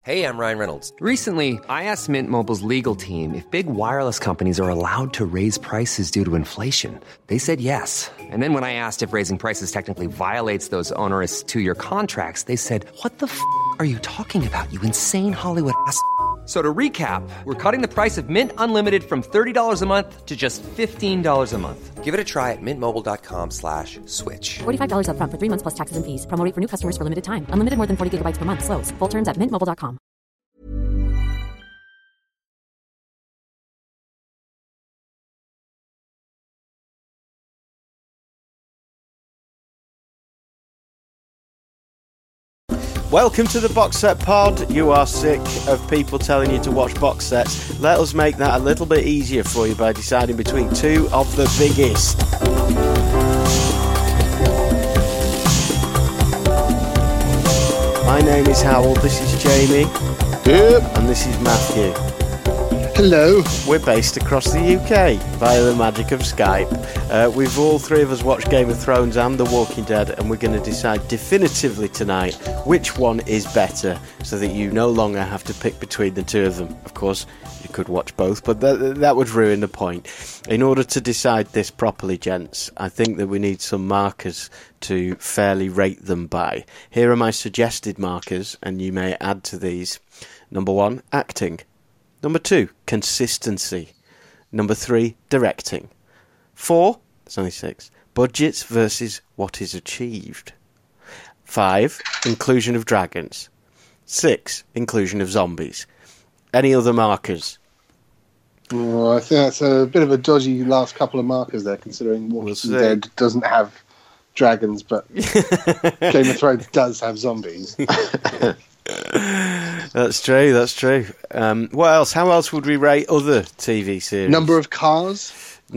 Hey, I'm Ryan Reynolds. Recently, I asked Mint Mobile's legal team if big wireless companies are allowed to raise prices due to inflation. They said yes. And then when I asked if raising prices technically violates those onerous two-year contracts, they said, "What the f*** are you talking about, you insane Hollywood ass?" So to recap, we're cutting the price of Mint Unlimited from $30 a month to just $15 a month. Give it a try at mintmobile.com/switch. $45 up front for 3 months plus taxes and fees. Promo rate for new customers for limited time. Unlimited more than 40 gigabytes per month. Slows full terms at mintmobile.com. Welcome to the Box Set Pod. You are sick of people telling you to watch box sets. Let us make that a little bit easier for you by deciding between two of the biggest. My name is Howell, this is Jamie, and this is Matthew. Hello. We're based across the UK via the magic of Skype. We've all three of us watched Game of Thrones and The Walking Dead, and we're going to decide definitively tonight which one is better, so that you no longer have to pick between the two of them. Of course, you could watch both, but that would ruin the point. In order to decide this properly, gents, I think that we need some markers to fairly rate them by. Here are my suggested markers, and you may add to these. Number 1, acting. Number 2, consistency. Number 3, directing. 4, there's only 6, budgets versus what is achieved. 5, inclusion of dragons. 6, inclusion of zombies. Any other markers? Well, I think that's a bit of a dodgy last couple of markers there, considering Walking Dead doesn't have dragons, but Game of Thrones does have zombies. That's true. What else? How else would we rate other TV series? Number of cars.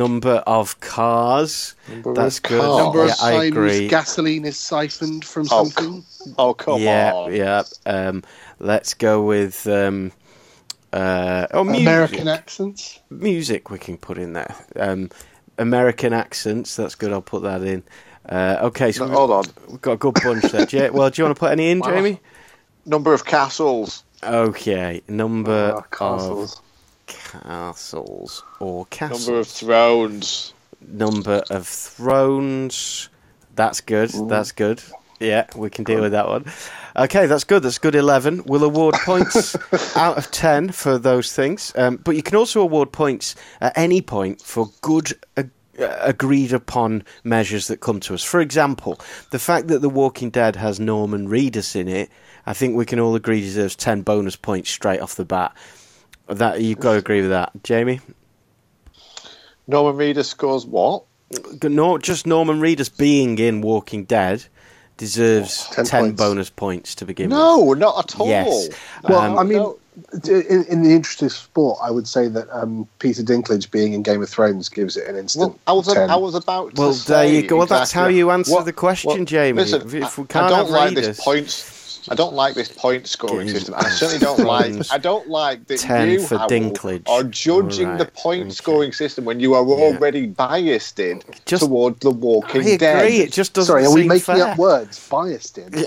That's good. Number of I times agree. gasoline is siphoned from something. Come on. Yeah. Let's go with music. American accents. Music we can put in there. American accents. That's good. I'll put that in. Okay. So hold on. We've got a good bunch there. Well, do you want to put any in, Jamie? Number of castles. Okay, number castles. of castles or castles. Number of thrones. Number of thrones. That's good. Ooh. That's good. Yeah, we can deal with that one. Okay, that's good. That's good. 11. We'll award points out of 10 for those things. But you can also award points at any point for good agreed upon measures that come to us. For example, the fact that The Walking Dead has Norman Reedus in it, I think we can all agree deserves 10 bonus points straight off the bat. That you've got to agree with that, Jamie. Norman Reedus scores what? No, just Norman Reedus being in Walking Dead deserves 10 bonus points to begin with. No, not at all. Yes. Well, in the interest of sport, I would say that Peter Dinklage being in Game of Thrones gives it an instant 10. I was about to Well, say... there you go. Well, exactly. that's how you answer the question, Jamie. Listen, if we I can't don't have like Reedus, this points... I don't like this point scoring system. I certainly don't like. I don't like that 10 you, for Howell, Dinklage. are judging the point scoring system when you are already biased towards The Walking Dead. I agree. It just doesn't. Sorry, are we making fair. up words? Biased in.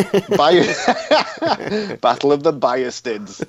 Battle of the Biastids.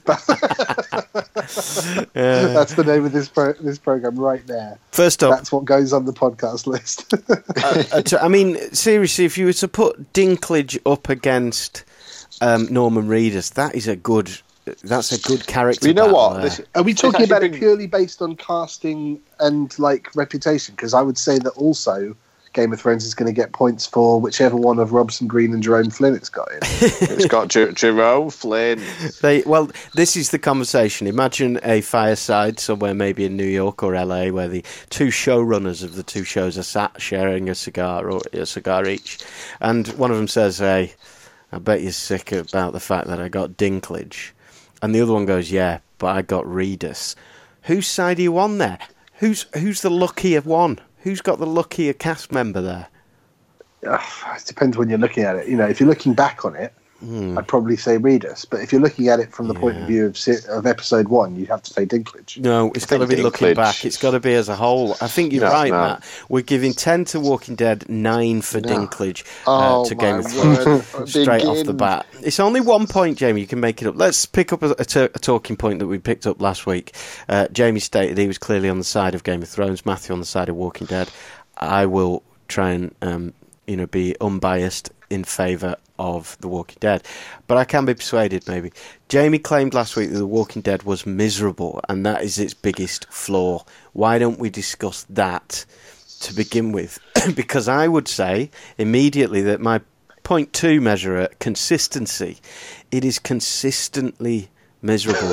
That's the name of this program right there. First up, that's what goes on the podcast list. I mean, seriously, if you were to put Dinklage up against Norman Reedus, that's a good character. You know what? Are we talking about it purely based on casting and reputation? Because I would say that also Game of Thrones is going to get points for whichever one of Robson Green and Jerome Flynn it's got in. It's got Jerome Flynn. This is the conversation. Imagine a fireside somewhere, maybe in New York or LA, where the two showrunners of the two shows are sat sharing a cigar or a cigar each, and one of them says, "Hey, I bet you're sick about the fact that I got Dinklage," and the other one goes, "Yeah, but I got Reedus." Whose side are you on there? Who's the luckier one? Who's got the luckier cast member there? It depends when you're looking at it. If you're looking back on it, I'd probably say Reedus. But if you're looking at it from the point of view of episode 1, you'd have to say Dinklage. No, it's got to be looking back. It's got to be as a whole. I think you're right, Matt. We're giving 10 to Walking Dead, 9 for Dinklage to Game of Thrones straight off the bat. It's only 1 point, Jamie. You can make it up. Let's pick up a talking point that we picked up last week. Jamie stated he was clearly on the side of Game of Thrones, Matthew on the side of Walking Dead. I will try and be unbiased in favour of The Walking Dead, but I can be persuaded maybe. Jamie claimed last week that The Walking Dead was miserable and that is its biggest flaw. Why don't we discuss that to begin with? Because I would say immediately that my point 2 measure at consistency, it is consistently miserable.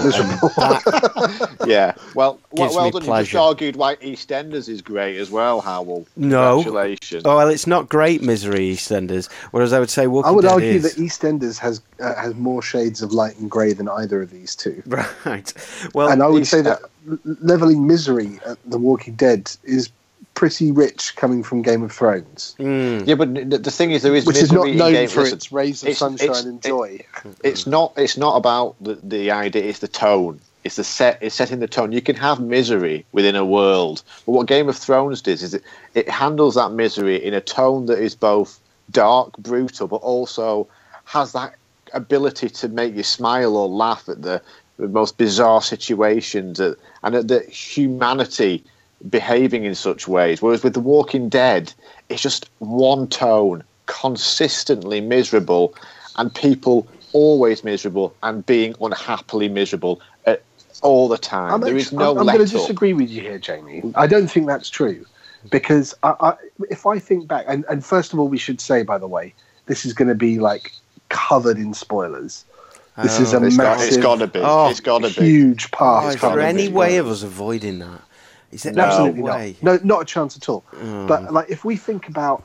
Yeah, well done. Pleasure. You just argued why EastEnders is great as well, Howell. No. Congratulations. Oh, well, it's not great misery, EastEnders. Whereas I would say Walking Dead I would argue is. that EastEnders has more shades of light and grey than either of these two. Right. Well, and I would say that levelling misery at The Walking Dead is pretty rich coming from Game of Thrones. Yeah, but the thing is, there is which is not misery known in for its rays of sunshine and joy. It's not about the idea. It's the tone. It's setting the tone. You can have misery within a world, but what Game of Thrones does is it handles that misery in a tone that is both dark, brutal, but also has that ability to make you smile or laugh at the most bizarre situations and at the humanity behaving in such ways. Whereas with The Walking Dead, it's just one tone, consistently miserable, and people always miserable and being unhappily miserable all the time. There is no I'm going to disagree with you here, Jamie. I don't think that's true, because if I think back, and first of all, we should say, by the way, this is going to be like covered in spoilers. This is a massive, it's got to be. It's got to be huge part. Is there any way of us avoiding that? Is there absolutely no way? No, not a chance at all. But like, if we think about,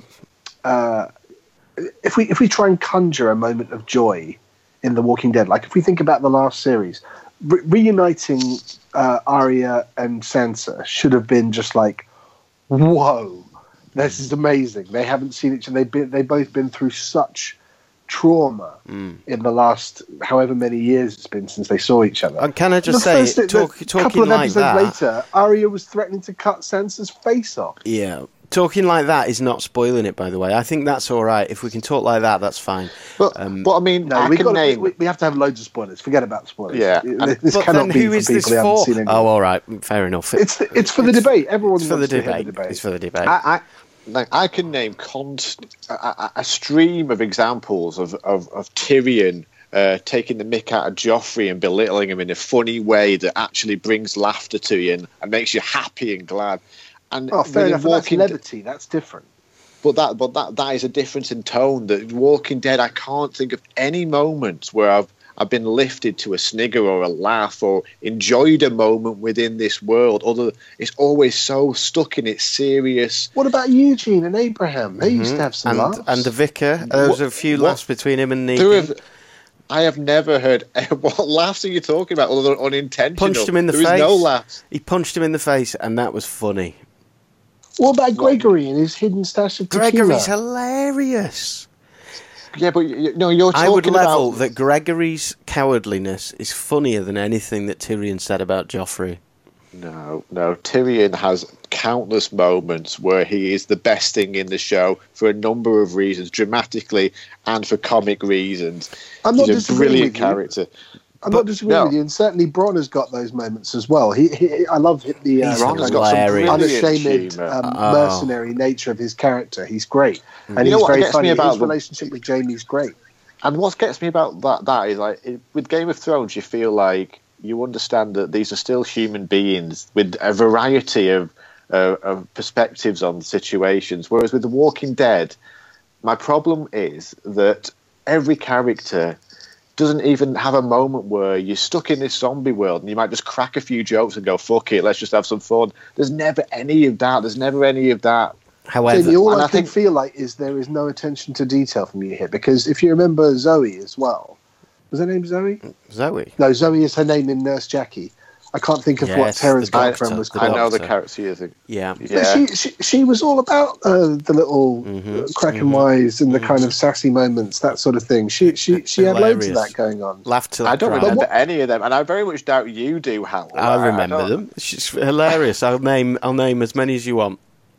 if we try and conjure a moment of joy in The Walking Dead, like if we think about the last series, reuniting Arya and Sansa should have been just like, whoa, this is amazing. They haven't seen each other. They've both been through such trauma in the last however many years it's been since they saw each other. And can I just say, talking couple of like episodes that, later, Arya was threatening to cut Sansa's face off. Yeah, talking like that is not spoiling it. By the way, I think that's all right. If we can talk like that, that's fine. But I mean, no, we have to have loads of spoilers. Forget about spoilers. Yeah, this cannot be for people who haven't seen anything. Oh, all right, fair enough. It's for the debate. Everyone's for the debate. It's for the debate. I can name a stream of examples of Tyrion taking the mick out of Joffrey and belittling him in a funny way that actually brings laughter to you and makes you happy and glad. And fair enough. That's levity. That's different. But that is a difference in tone. That Walking Dead, I can't think of any moments where I've been lifted to a snigger or a laugh or enjoyed a moment within this world. It's always so stuck in its serious. What about Eugene and Abraham? They used to have some laughs. And the vicar. There was a few laughs between him and Negan. I have never heard. What laughs are you talking about? Other than unintentional. Punched him in the face. There is no laughs. He punched him in the face, and that was funny. What about Gregory and his hidden stash of tequila? Gregory's hilarious. Yeah, but you're talking about... I would level that Gregory's cowardliness is funnier than anything that Tyrion said about Joffrey. No. Tyrion has countless moments where he is the best thing in the show for a number of reasons, dramatically and for comic reasons. He's a brilliant character. I'm not disagreeing with you, and certainly Bronn has got those moments as well. I love the unashamed mercenary nature of his character. He's great, and he's very funny. His relationship with Jamie's great. And what gets me about that is, like, with Game of Thrones, you feel like you understand that these are still human beings with a variety of perspectives on situations. Whereas with The Walking Dead, my problem is that every character doesn't even have a moment where you're stuck in this zombie world and you might just crack a few jokes and go, fuck it, let's just have some fun. There's never any of that. However, Jamie, all I can feel like is there is no attention to detail from you here, because if you remember Zoe as well, was her name Zoe? Zoe? No, Zoe is her name in Nurse Jackie. I can't think of what Yes, Tara's the girlfriend doctor. was I called. know the Doctor. character you're thinking. Yeah. Yeah. But she was all about the little crack and wise and the kind of sassy moments, that sort of thing. She had loads of Hilarious. that going on. Laughed till I don't cried. remember any of them, and I very much doubt you do, Hal. I remember don't- them. She's hilarious. I'll name as many as you want.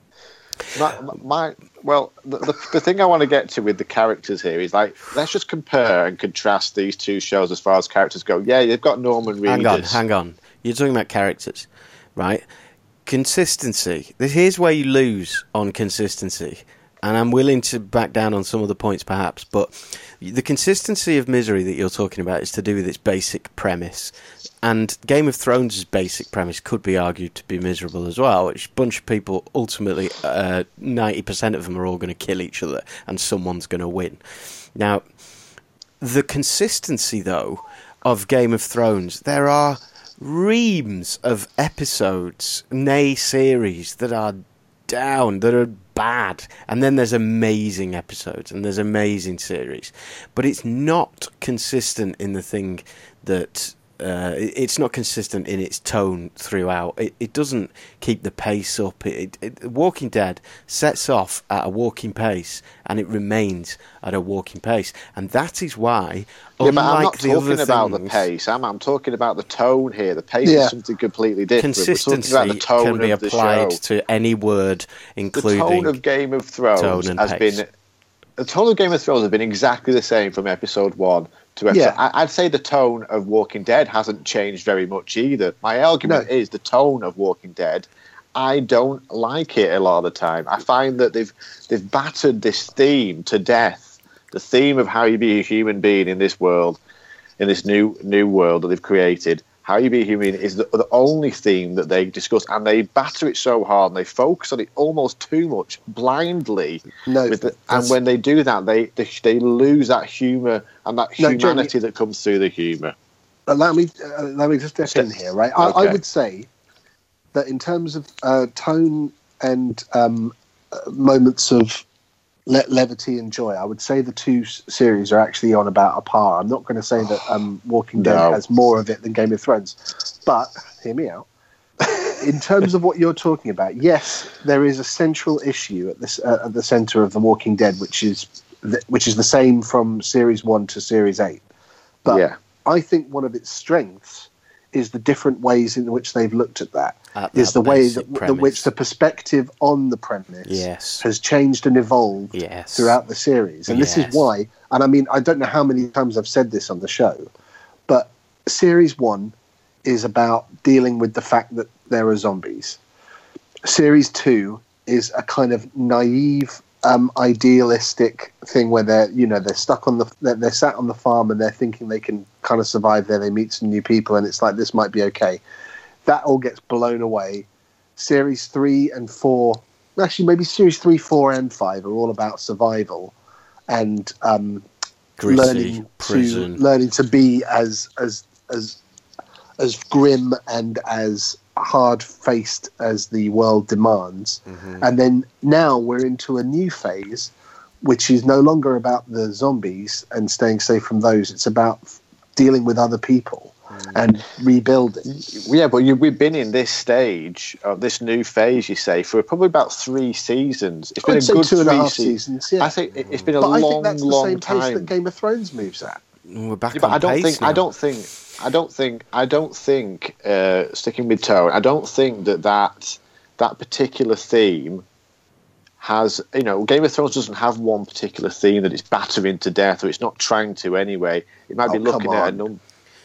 The thing I want to get to with the characters here is like, let's just compare and contrast these two shows as far as characters go. Yeah, you've got Norman Reedus. Hang on. You're talking about characters, right? Consistency. Here's where you lose on consistency. And I'm willing to back down on some of the points perhaps, but the consistency of Misery that you're talking about is to do with its basic premise. And Game of Thrones' basic premise could be argued to be miserable as well, which a bunch of people, ultimately, 90% of them are all going to kill each other, and someone's going to win. Now, the consistency, though, of Game of Thrones, there are reams of episodes, nay series, that are down, that are bad, and then there's amazing episodes and there's amazing series, but it's not consistent in the thing that it's not consistent in its tone throughout. It doesn't keep the pace up. Walking Dead sets off at a walking pace and it remains at a walking pace, and that is why, Yeah, but I'm unlike not the other talking about the things, pace. I'm talking about the tone here. The pace is something completely different. We're consistency talking about the tone can be of the applied show. to any word, The including tone of Game of Thrones tone and has pace. been. The tone of Game of Thrones has been exactly the same from episode 1 to episode. Yeah. I'd say the tone of Walking Dead hasn't changed very much either. My argument is the tone of Walking Dead. I don't like it a lot of the time. I find that they've battered this theme to death. The theme of how you be a human being in this world, in this new world that they've created. How you be a human is the only theme that they discuss, and they batter it so hard and they focus on it almost too much, blindly. And when they do that, they lose that humour and that humanity that comes through the humour. Let me just step in here, right? I would say that in terms of tone and moments of levity and joy, I would say the two series are actually on about a par. I'm not going to say that Walking Dead has more of it than Game of Thrones, but hear me out. In terms of what you're talking about, yes, there is a central issue at the centre of The Walking Dead, which is the same from Series 1 to Series 8. But I think one of its strengths is the different ways in which they've looked at that. Is the way that which the perspective on the premise has changed and evolved throughout the series. And this is why, and I mean, I don't know how many times I've said this on the show, but Series 1 is about dealing with the fact that there are zombies. Series 2 is a kind of naive, idealistic thing where they're stuck on they're sat on the farm and they're thinking they can kind of survive there. They meet some new people and it's like, this might be okay. That all gets blown away. Series 3 and 4, actually maybe Series 3, 4 and 5 are all about survival and learning to be as grim and as hard-faced as the world demands. Mm-hmm. And then now we're into a new phase, which is no longer about the zombies and staying safe from those. It's about dealing with other people and rebuilding. Yeah, but we've been in this stage of this new phase, you say, for probably about 3 seasons. It's been a good 2.5 seasons. Yeah. I think it's been a but long, I think that's the long same time. Pace that Game of Thrones moves at. We're back but on pace now. I don't think sticking with tone. I don't think that particular theme has, Game of Thrones doesn't have one particular theme that it's battering to death, or it's not trying to anyway. It might be looking at a number.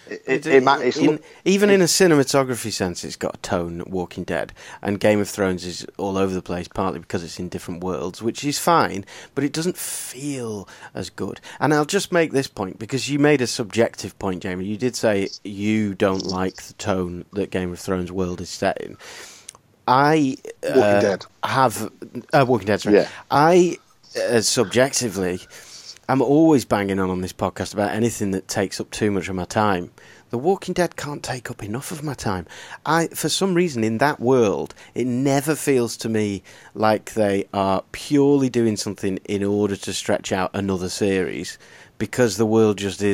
Even in a cinematography sense, it's got a tone, Walking Dead, and Game of Thrones is all over the place, partly because it's in different worlds, which is fine, but it doesn't feel as good. And I'll just make this point, because you made a subjective point, Jamie. You did say you don't like the tone that Game of Thrones world is set in. Walking Dead, sorry. Yeah. I, subjectively, I'm always banging on this podcast about anything that takes up too much of my time. The Walking Dead can't take up enough of my time. For some reason, in that world, it never feels to me like they are purely doing something in order to stretch out another series, because the world just is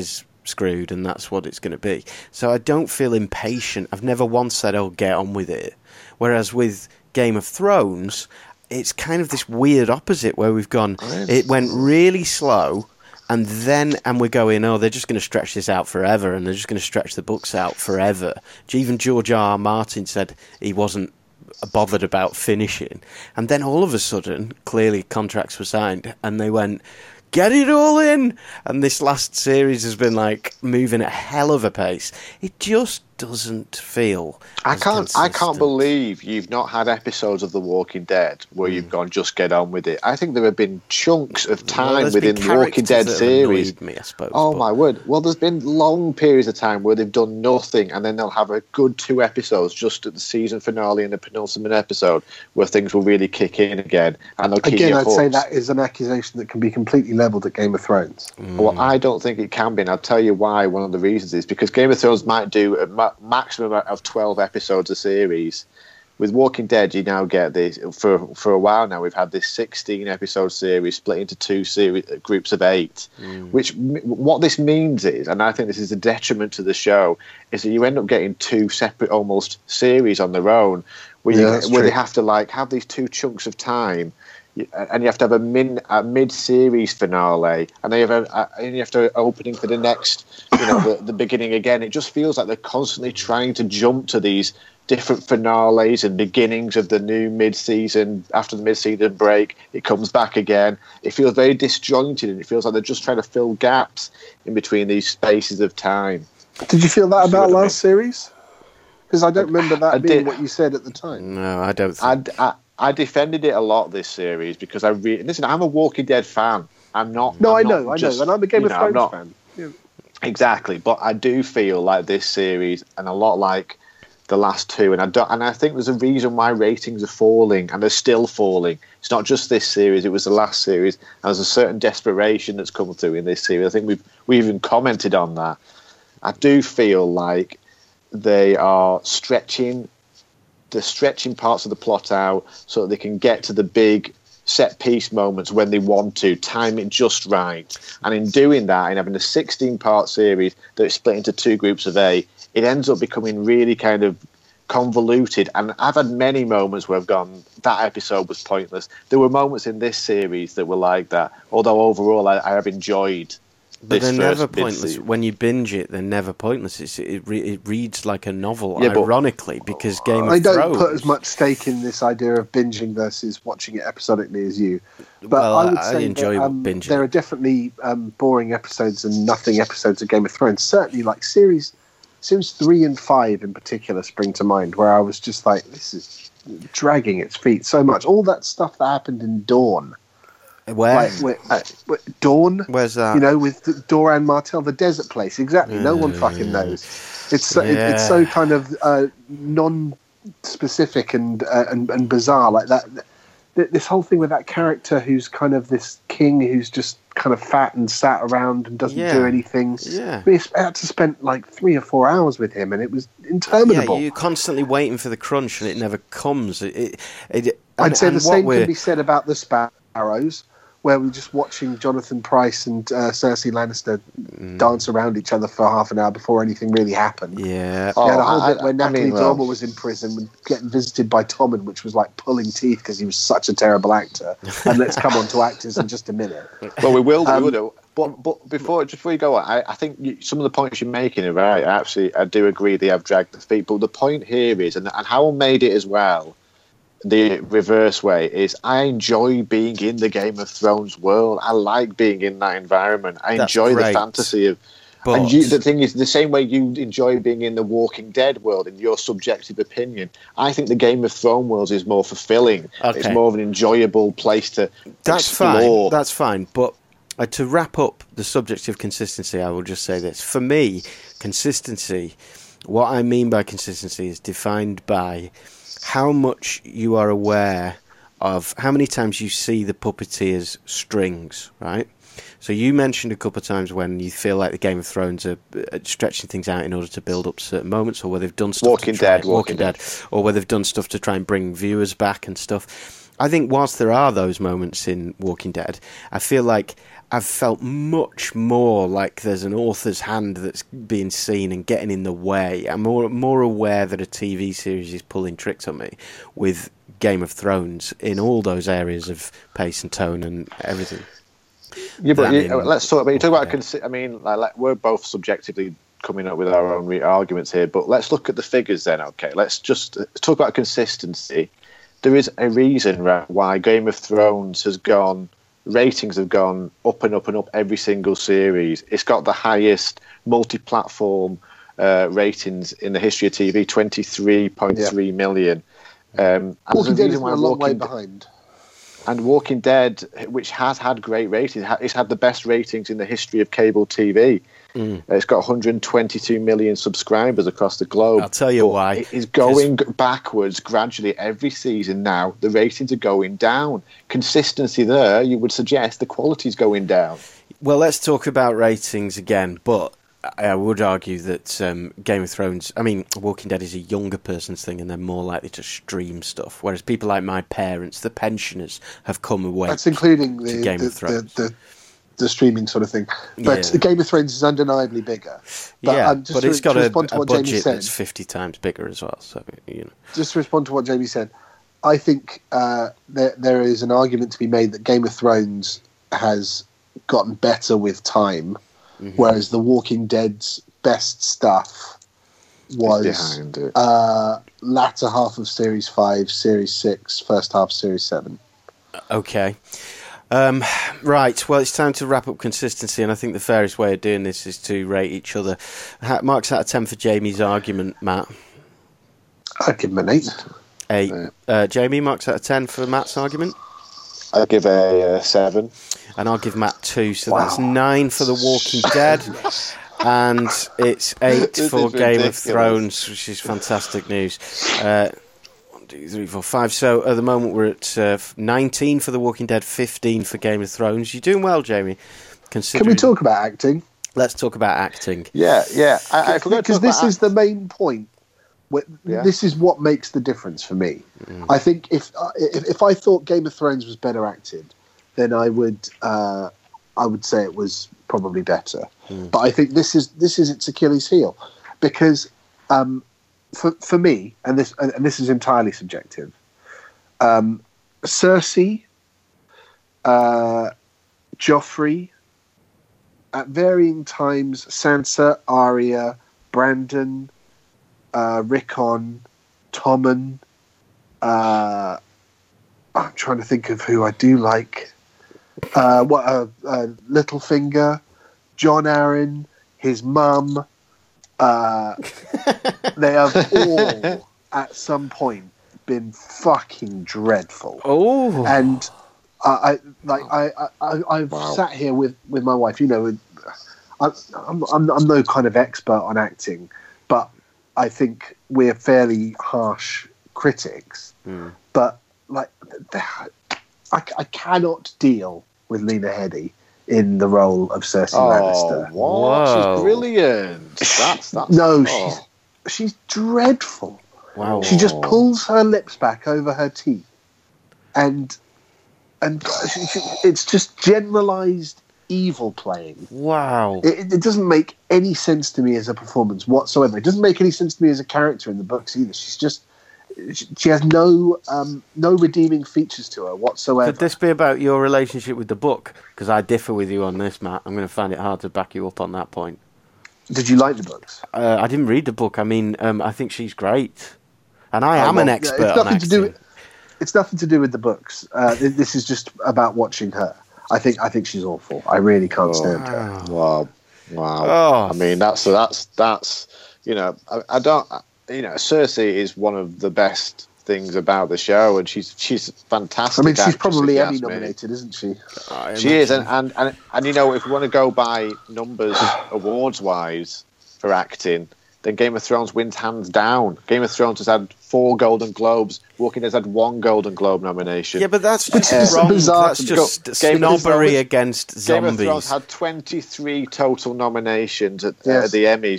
screwed and that's what it's going to be. So I don't feel impatient. I've never once said, oh, get on with it. Whereas with Game of Thrones, it's kind of this weird opposite where we've gone, it went really slow, and we're going, oh, they're just going to stretch this out forever, and they're just going to stretch the books out forever. Even George R. Martin said he wasn't bothered about finishing. And then all of a sudden, clearly contracts were signed, and they went, get it all in! And this last series has been like moving at a hell of a pace. It just doesn't feel I can't believe you've not had episodes of The Walking Dead where you've gone, just get on with it. I think there have been chunks of time within the Walking Dead series. Me, I suppose, my word. Well, there's been long periods of time where they've done nothing, and then they'll have a good 2 episodes just at the season finale and the penultimate episode where things will really kick in again, and they'll keep you hooked. I'd say that is an accusation that can be completely levelled at Game of Thrones. Well, I don't think it can be, and I'll tell you why. One of the reasons is because Game of Thrones might do a maximum of 12 episodes a series. With Walking Dead, you now get this, for a while now, we've had this 16-episode series split into 2 groups of 8, which, what this means is, and I think this is a detriment to the show, is that you end up getting 2 separate almost series on their own, where they have to like have these 2 chunks of time, and you have to have a mid-series finale, and then you have to opening for the next, the beginning again. It just feels like they're constantly trying to jump to these different finales and beginnings of the new mid-season. After the mid-season break, it comes back again. It feels very disjointed, and it feels like they're just trying to fill gaps in between these spaces of time. Did you feel that about last series? Because I don't remember that being what you said at the time. No, I don't think. I defended it a lot this series because listen, I'm a Walking Dead fan. I'm not. No, I know, and I'm a Game of Thrones fan. Yeah. Exactly, but I do feel like this series, and a lot like the last 2, and I think there's a reason why ratings are falling, and they're still falling. It's not just this series; it was the last series, and there's a certain desperation that's come through in this series. I think we even commented on that. I do feel like they are stretching parts of the plot out so that they can get to the big set piece moments when they want to, time it just right. And in doing that, in having a 16-part series that's split into 2 groups of 8, it ends up becoming really kind of convoluted. And I've had many moments where I've gone, that episode was pointless. There were moments in this series that were like that, although overall I have enjoyed. But they're never pointless. When you binge it, they're never pointless. It reads like a novel, ironically, because Game of Thrones... I don't put as much stake in this idea of binging versus watching it episodically as you. But I would say enjoy binging. There are definitely boring episodes and nothing episodes of Game of Thrones. Certainly, like series 3 and 5 in particular spring to mind, where I was just like, this is dragging its feet so much. All that stuff that happened in Dawn. Where? Dawn. Where's that? With Doran Martell, the desert place. Exactly. No one fucking knows. It's so kind of non-specific and bizarre like that. This whole thing with that character who's kind of this king who's just kind of fat and sat around and doesn't do anything. Yeah. We had to spend like 3 or 4 hours with him, and it was interminable. Yeah, you're constantly waiting for the crunch, and it never comes. I'd say the same can be said about the Sparrows, where we're just watching Jonathan Pryce and Cersei Lannister dance around each other for half an hour before anything really happened. Yeah. The whole bit where Natalie Dormer was in prison and getting visited by Tommen, which was like pulling teeth because he was such a terrible actor. And let's come on to actors in just a minute. Well, we will do. But before you go on, I think some of the points you're making are right. I do agree they have dragged the feet. But the point here is, and Howell made it as well, the reverse way is, I enjoy being in the Game of Thrones world. I like being in that environment. I enjoy the fantasy of... And the thing is, the same way you enjoy being in the Walking Dead world, in your subjective opinion, I think the Game of Thrones world is more fulfilling. Okay. It's more of an enjoyable place to explore. That's fine. But to wrap up the subject of consistency, I will just say this. For me, consistency, what I mean by consistency is defined by how much you are aware of how many times you see the puppeteer's strings, right? So you mentioned a couple of times when you feel like the Game of Thrones are stretching things out in order to build up certain moments, or where they've done stuff Walking Dead, or where they've done stuff to try and bring viewers back and stuff. I think whilst there are those moments in Walking Dead, I feel like I've felt much more like there's an author's hand that's being seen and getting in the way. I'm more aware that a TV series is pulling tricks on me with Game of Thrones in all those areas of pace and tone and everything. Yeah, but let's talk about. You talk about. I mean, like we're both subjectively coming up with our own arguments here, but let's look at the figures then. Okay, let's just talk about consistency. There is a reason, right, why Game of Thrones ratings have gone up and up and up every single series. It's got the highest multi-platform ratings in the history of TV, 23.3 million. Walking Dead is a long way behind. And Walking Dead, which has had great ratings, it's had the best ratings in the history of cable TV. It's got 122 million subscribers across the globe. I'll tell you why. It is going backwards gradually every season now. The ratings are going down. Consistency there, you would suggest the quality's going down. Well, let's talk about ratings again, but I would argue that Game of Thrones, Walking Dead is a younger person's thing and they're more likely to stream stuff, whereas people like my parents, the pensioners, have come away. That's including to Game of Thrones. The streaming sort of thing. But Game of Thrones is undeniably bigger. But but it's got a budget that's 50 times bigger as well. So, Just to respond to what Jamie said, I think there is an argument to be made that Game of Thrones has gotten better with time. Mm-hmm. Whereas The Walking Dead's best stuff was latter half of Series 5, Series 6, first half Series 7. Okay. Right, well, it's time to wrap up consistency, and I think the fairest way of doing this is to rate each other. Marks out of 10 for Jamie's argument, Matt. I'd give him an 8. 8. Jamie, marks out of 10 for Matt's argument? I'll give a 7. And I'll give Matt 2, so that's 9 for The Walking Dead, and it's 8 for Game of Thrones, which is fantastic news. 1, 2, 3, 4, 5. So at the moment we're at 19 for The Walking Dead, 15 for Game of Thrones. You're doing well, Jamie. Can we talk about acting? Let's talk about acting. Yeah. Because this is the main point. This is what makes the difference for me. I think if I thought Game of Thrones was better acted, then I would say it was probably better. But I think this is its Achilles heel, because for me, and this is entirely subjective, Cersei, Joffrey, at varying times, Sansa, Arya, Brandon, Rickon, Tommen. I'm trying to think of who I do like. Littlefinger, Jon Arryn, his mum. They have all, at some point, been fucking dreadful. Oh, and I've sat here with my wife. I'm no kind of expert on acting, but I think we're fairly harsh critics. But I cannot deal with Lena Headey in the role of Cersei Lannister. Whoa. She's brilliant. She's dreadful. Wow. She just pulls her lips back over her teeth, and it's just generalized evil playing. Wow. It doesn't make any sense to me as a performance whatsoever. It doesn't make any sense to me as a character in the books either. She has no redeeming features to her whatsoever. Could this be about your relationship with the book? Because I differ with you on this, Matt. I'm going to find it hard to back you up on that point. Did you like the books? I didn't read the book. I think she's great. And I am an expert on acting. It's nothing to do with the books. This is just about watching her. I think she's awful. I really can't stand her. Wow. Oh. I mean, that's I don't. Cersei is one of the best things about the show, and she's fantastic. I mean, she's probably Emmy nominated, isn't she? She is, and if we want to go by numbers awards wise for acting, then Game of Thrones wins hands down. Game of Thrones has had 4 Golden Globes. Walking Dead's had 1 Golden Globe nomination. Yeah, but that's just wrong. That's just snobbery against zombies. Game of Thrones had 23 total nominations at the Emmys.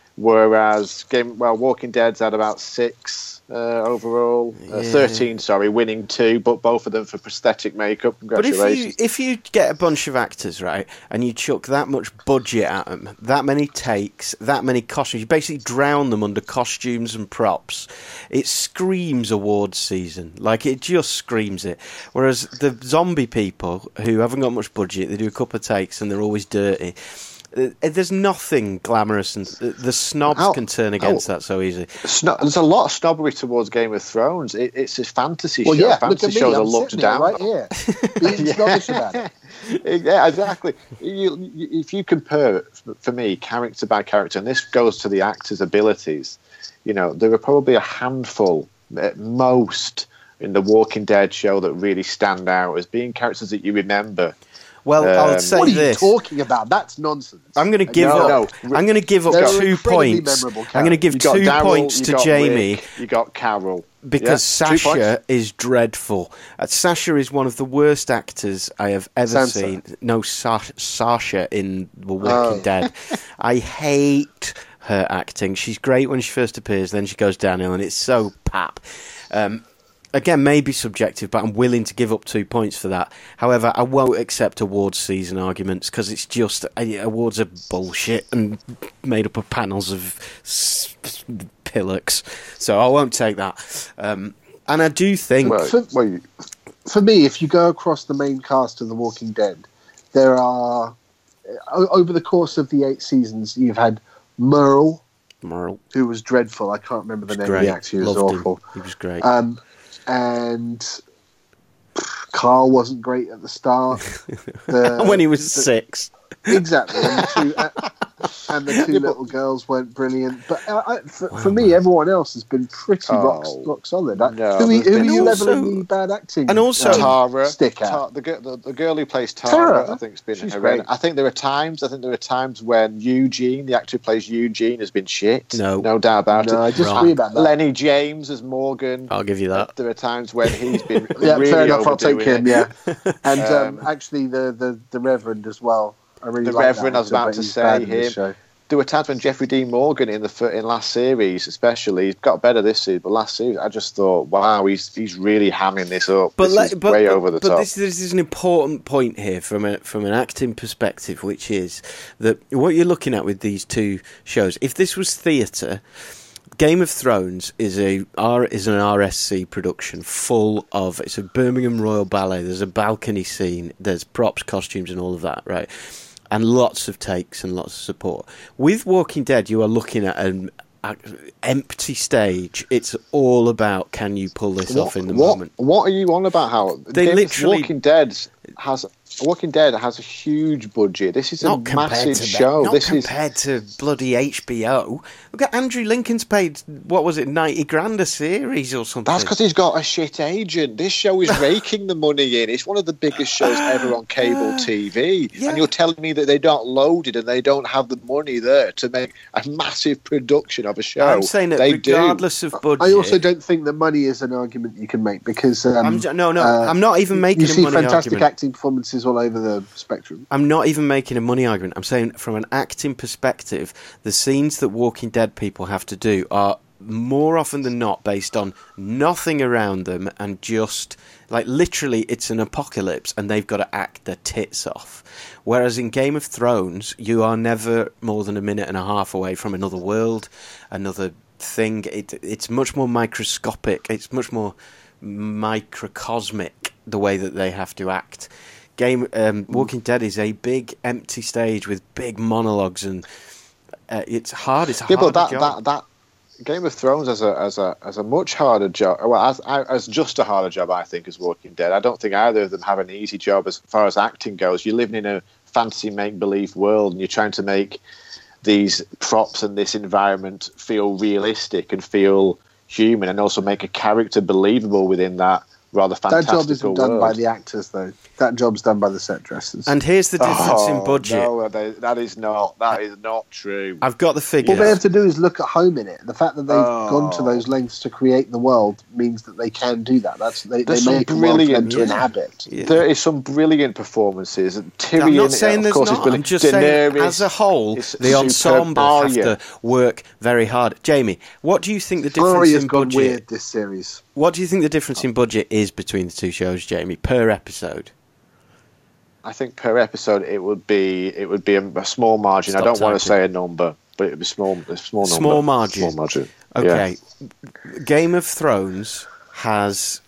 whereas Walking Dead's had about 6 overall, 13, winning 2, but both of them for prosthetic makeup. Congratulations. But if you get a bunch of actors, right, and you chuck that much budget at them, that many takes, that many costumes, you basically drown them under costumes and props, it screams awards season. Like, it just screams it. Whereas the zombie people, who haven't got much budget, they do a couple of takes and they're always dirty. There's nothing glamorous, and the snobs can turn against that so easy. There's a lot of snobbery towards Game of Thrones. It's a fantasy show. Yeah, fantasy shows are looked down right here. Being snobbish about it. Yeah, exactly. If you compare, for me, character by character, and this goes to the actors' abilities, there are probably a handful at most in the Walking Dead show that really stand out as being characters that you remember. Well, I'll say what are this. you talking about? That's nonsense. I'm going to give up. I'm going to give up 2 points. I'm going to give 2 points to Jamie. Rick, you got Carol because Sasha is dreadful. Sasha is one of the worst actors I have ever seen. No, Sasha in The Walking Dead. I hate her acting. She's great when she first appears, then she goes downhill, and it's so pap. Again, maybe subjective, but I'm willing to give up 2 points for that. However, I won't accept awards season arguments because it's just awards are bullshit and made up of panels of pillocks. So I won't take that. And I do think... For me, if you go across the main cast of The Walking Dead, there are... Over the course of the 8 seasons, you've had Merle, who was dreadful. I can't remember the name of the actor. He was awful. He was great. And Carl wasn't great at the start. When he was 6. Exactly. And the 2 little girls weren't brilliant. But for me, everyone else has been pretty rock solid. Who are you leveling the bad acting? And also Tara, stick at? The girl who plays Tara, I think has been horrendous. I think there are times when Eugene, the actor who plays Eugene, has been shit. No doubt about it. I disagree about that. Lenny James as Morgan. I'll give you that. There are times when he's been really fair enough. I'll take him. it. Yeah, and actually the Reverend as well. I really the like Reverend, I was about to say him. There were times when Jeffrey Dean Morgan in last series, especially, he's got better this series, but last series I just thought, wow, he's really hamming this up. This is way over the top. But this is an important point here from an acting perspective, which is that what you're looking at with these 2 shows. If this was theatre, Game of Thrones is an RSC production full of... It's a Birmingham Royal Ballet. There's a balcony scene. There's props, costumes, and all of that, right? And lots of takes and lots of support. With Walking Dead, you are looking at an empty stage. It's all about, can you pull this off in the moment? What are you on about, Howard? Walking Dead has a huge budget. This is a massive show. Not compared to bloody HBO. Look at Andrew Lincoln's paid, what was it, 90 grand a series or something? That's because he's got a shit agent. This show is raking the money in. It's one of the biggest shows ever on cable TV. Yeah. And you're telling me that they don't load it and they don't have the money there to make a massive production of a show. I'm saying that regardless of budget... I also don't think that money is an argument you can make because... I'm not even making a money argument. You see fantastic acting performances all over the spectrum. I'm not even making a money argument. I'm saying from an acting perspective, the scenes that Walking Dead people have to do are more often than not based on nothing around them and just, like, literally it's an apocalypse and they've got to act their tits off. Whereas in Game of Thrones, you are never more than a minute and a half away from another world, another thing. It's much more microscopic. It's much more microcosmic, the way that they have to act. Walking Dead is a big empty stage with big monologues, and it's hard. It's a hard job. That Game of Thrones as a much harder job. Well, as just a harder job, I think, as Walking Dead. I don't think either of them have an easy job as far as acting goes. You're living in a fantasy make-believe world, and you're trying to make these props and this environment feel realistic and feel human, and also make a character believable within that rather fantastical That job isn't done world. by the actors, though. That job's done by the set dressers. And here's the difference in budget. No, that is not true. I've got the figures. All they have to do is look at home in it. The fact that they've gone to those lengths to create the world means that they can do that. They make a world for them to inhabit. Yeah. There is some brilliant performances. Tyrion, I'm not saying there's of course, not. is brilliant. I'm just saying, Daenerys as a whole, is the superb. ensemble have Arya. to work very hard. Jamie, what do you think the difference Arya's in gone budget? weird this series. What do you think the difference in budget is between the two shows, Jamie, per episode? I think per episode it would be a small margin. Stop I don't want to typing. say a number, but it would be small number. Small margin. Small margin. Okay, Game of Thrones has.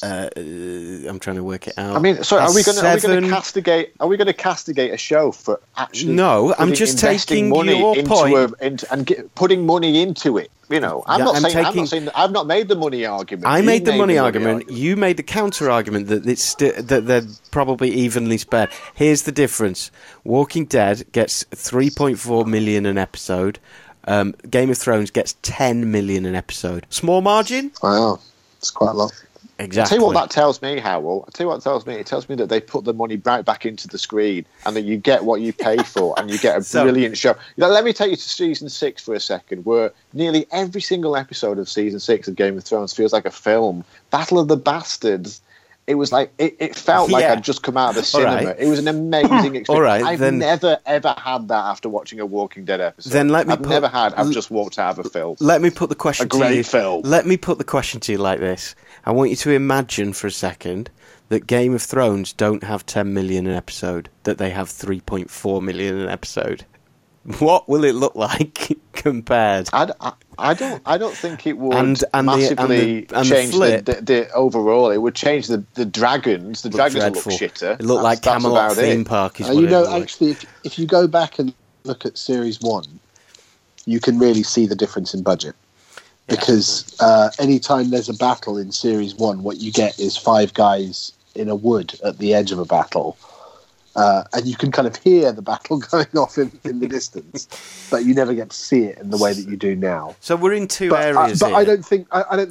I'm trying to work it out. I mean, sorry, are we going seven- to castigate? Are we going to castigate a show for actually? No, I'm just investing taking money your into point. putting money into it. You know, I'm Yeah, not I'm saying taking- that I've not made the money argument. I You made the money argument. argument. You made the counter argument that that they're probably evenly spread. Here's the difference: Walking Dead gets 3.4 million an episode. Game of Thrones gets 10 million an episode. Small margin. Wow, it's quite a lot. Exactly. I'll tell you what that tells me, Howell. I'll tell you what it tells me. It tells me that they put the money right back into the screen and that you get what you pay for and you get a brilliant show. Now, let me take you to season 6 for a second, where nearly every single episode of season 6 of Game of Thrones feels like a film. Battle of the Bastards. It was like it felt like Yeah. I'd just come out of the cinema. right. It was an amazing experience. All right, I've then- never ever had that after watching a Walking Dead episode. Then let me I've put- never had. I've just walked out of a film. Let me put the question A to great you. film. Let me put the question to you like this. I want you to imagine for a second that Game of Thrones don't have 10 million an episode, that they have 3.4 million an episode. What will it look like compared? I don't think it would And the- massively and the change flip. the overall. It would change the dragons. The dragons will Dreadful. look shitter. It looked like That's Camelot about theme it. park. Is what You it know, looked like. actually, if you go back and look at series 1, you can really see the difference in budget. Because anytime there's a battle in series 1, what you get is 5 guys in a wood at the edge of a battle. And you can kind of hear the battle going off in the distance, but you never get to see it in the way that you do now. So we're in two But areas here. I don't think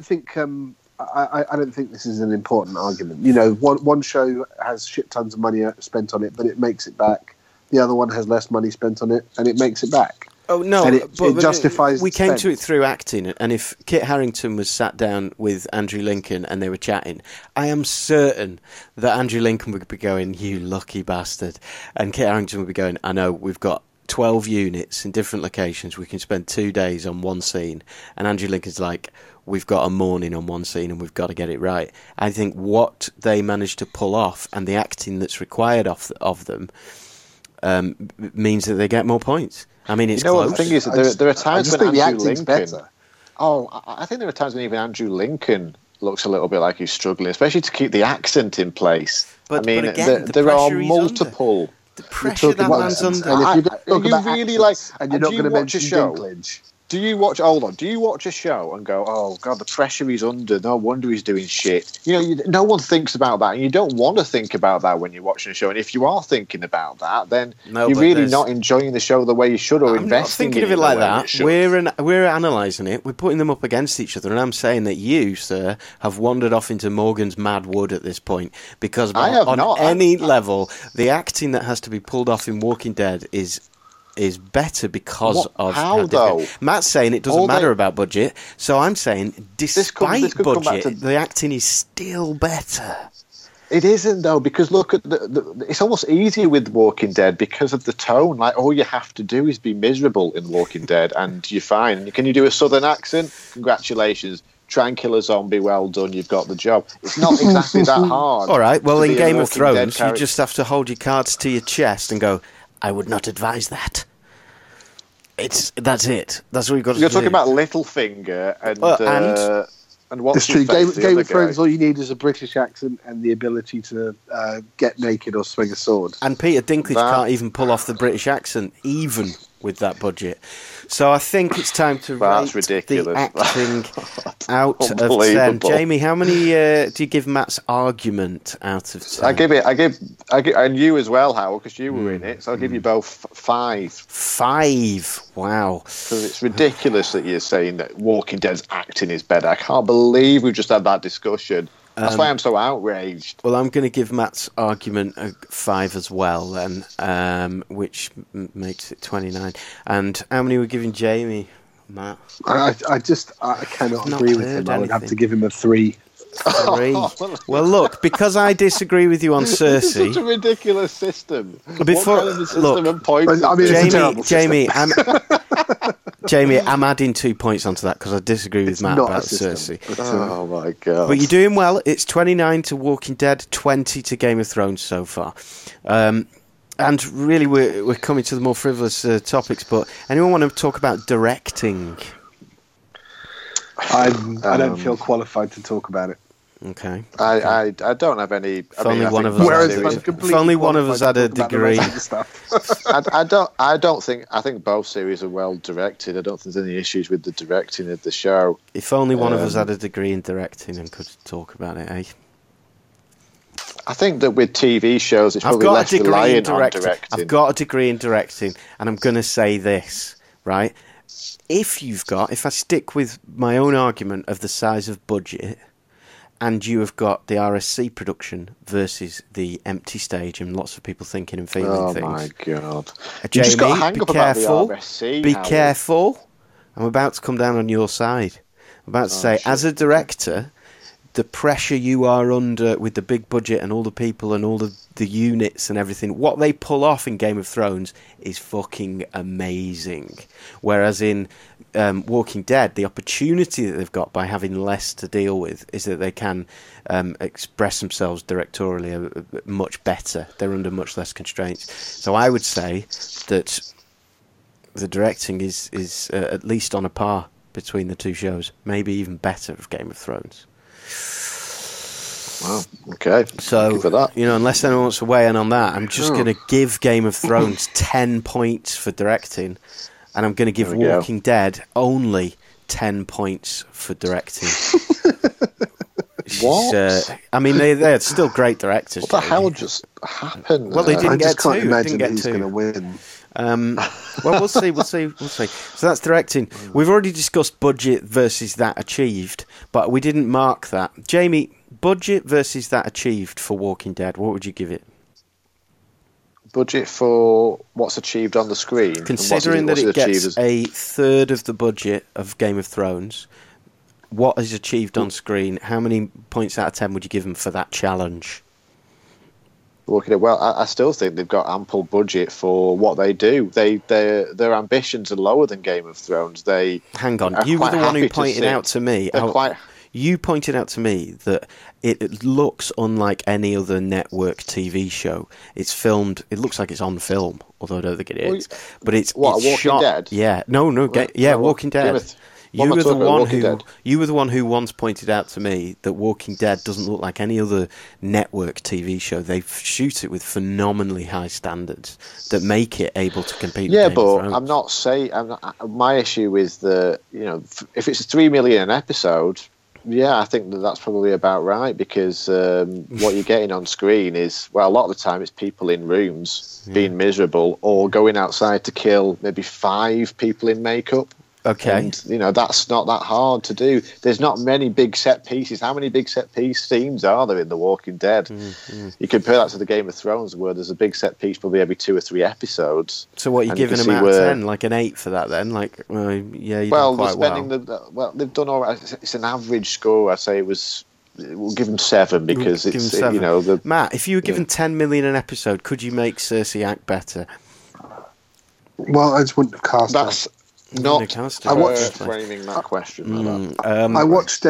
I don't think this is an important argument. You know, one show has shit tons of money spent on it, but it makes it back. The other one has less money spent on it, and it makes it back. Oh no! And it justifies. We its came to spend. it through acting, and if Kit Harington was sat down with Andrew Lincoln and they were chatting, I am certain that Andrew Lincoln would be going, "You lucky bastard," and Kit Harington would be going, "I know, we've got 12 units in different locations. We can spend 2 days on one scene," and Andrew Lincoln's like, "We've got a morning on one scene, and we've got to get it right." I think what they managed to pull off and the acting that's required of them means that they get more points. I mean, it's You know close. what the thing is? There are I times just when think the Andrew acting's Lincoln. better. Oh, I think there are times when even Andrew Lincoln looks a little bit like he's struggling, especially to keep the accent in place. But I mean, again, the there are pressure he's multiple. The pressure that talking man's about- under. And if you're going to talk you about really accents, like- and you're and not do you going to watch a mention show? Dinklage. Do you watch? Hold on. Do you watch a show and go, "Oh God, the pressure he's under. No wonder he's doing shit." You know, no one thinks about that, and you don't want to think about that when you're watching a show. And if you are thinking about that, then No, you're but really there's- not enjoying the show the way you should, or I'm not investing thinking in of it like the way you that. should. We're analysing it. We're putting them up against each other, and I'm saying that you, sir, have wandered off into Morgan's mad wood at this point because I have on not. any level, the acting that has to be pulled off in Walking Dead is better because What? of How, different- though? Matt's saying it doesn't All matter they- about budget, so I'm saying despite this could come back budget, to- the acting is still better. It isn't though, because look at it's almost easier with Walking Dead because of the tone. Like all you have to do is be miserable in Walking Dead, and you're fine. Can you do a southern accent? Congratulations. Try and kill a zombie. Well done. You've got the job. It's not exactly that hard. All right. Well, to in be a Game of Walking Dead Thrones, you character. just have to hold your cards to your chest and go, "I would not advise that." That's it. That's what you've got to You're do. talking about Littlefinger and what's It's true. his face, the Game other of Thrones, guy. all you need is a British accent and the ability to get naked or swing a sword. And Peter Dinklage That- can't even pull off the British accct, even with that budget. So I think it's time to That's rate ridiculous. the acting out of 10. Unbelievable. Jamie, how many do you give Matt's argument out of 10? I give, and you as well, Howard, because you were in it. So I'll give you both 5. 5. Wow. Because it's ridiculous that you're saying that Walking Dead's acting is better. I can't believe we just had that discussion. That's why I'm so outraged. Well, I'm going to give Matt's argument a 5 as well, then, which makes it 29. And how many are we giving Jamie, Matt? I cannot agree with him. I would have to give him a 3. 3. Well, look, because I disagree with you on Cersei. It's such a ridiculous system. Before, what kind of a system and points? I mean, it's a terrible Jamie, I'm adding 2 points onto that because I disagree with Matt about Cersei. Oh my god! But you're doing well. It's 29 to Walking Dead, 20 to Game of Thrones so far. And really, we're coming to the more frivolous topics. But anyone want to talk about directing? I don't feel qualified to talk about it. Okay. I don't have any. If only one of us had a degree. I don't think. I think both series are well directed. I don't think there's any issues with the directing of the show. If only one of us had a degree in directing and could talk about it, eh? I think that with TV shows, it's probably less reliant on directing. I've got a degree in directing, and I'm going to say this, right? If I stick with my own argument of the size of budget, and you have got the RSC production versus the empty stage, and lots of people thinking and feeling things. Oh my god! Jamie, just got to hang be up careful. About the RSC, be careful. I'm about to come down on your side. I'm about to say, as a director, the pressure you are under with the big budget and all the people and all the units and everything, what they pull off in Game of Thrones is fucking amazing. Whereas in Walking Dead, the opportunity that they've got by having less to deal with is that they can express themselves directorially much better. They're under much less constraints. So I would say that the directing is at least on a par between the two shows, maybe even better of Game of Thrones. Wow, okay. So, thank you for that. Unless anyone wants to weigh in on that, I'm just going to give Game of Thrones 10 points for directing, and I'm going to give Walking Dead only 10 points for directing. What? I mean, they're still great directors. What the hell just happened? Well, they didn't get two. I just can't imagine who's going to win. Well, we'll see. So that's directing. We've already discussed budget versus that achieved, but we didn't mark that. Jamie, budget versus that achieved for Walking Dead, what would you give it? Budget for what's achieved on the screen? Considering that it gets a third of the budget of Game of Thrones, what is achieved on screen? How many points out of 10 would you give them for that challenge? Well, I still think they've got ample budget for what they do. Their ambitions are lower than Game of Thrones. Hang on, you were the one who pointed out to me. You pointed out to me that it looks unlike any other network TV show. It's filmed. It looks like it's on film, although I don't think it is. But it's Walking shot. Dead? Yeah, Walking Dead. You were the one who once pointed out to me that Walking Dead doesn't look like any other network TV show. They shoot it with phenomenally high standards that make it able to compete. Yeah, with Game of but Thrones. I'm not saying. My issue is if it's $3 million an episode, yeah, I think that's probably about right because what you're getting on screen is, well, a lot of the time it's people in rooms being miserable or going outside to kill maybe 5 people in makeup. Okay. And, that's not that hard to do. There's not many big set pieces. How many big set piece scenes are there in The Walking Dead? Mm-hmm. You compare that to the Game of Thrones where there's a big set piece probably every 2 or 3 episodes. So what, you're giving them out of 10? Like an 8 for that then? Like, yeah, you done quite well. They've done all right. It's an average score. I'd say we'll give them 7 because it's, 7. Matt, if you were given $10 million an episode, could you make Cersei act better? Well, I just wouldn't have cast her. Not framing that question. I watched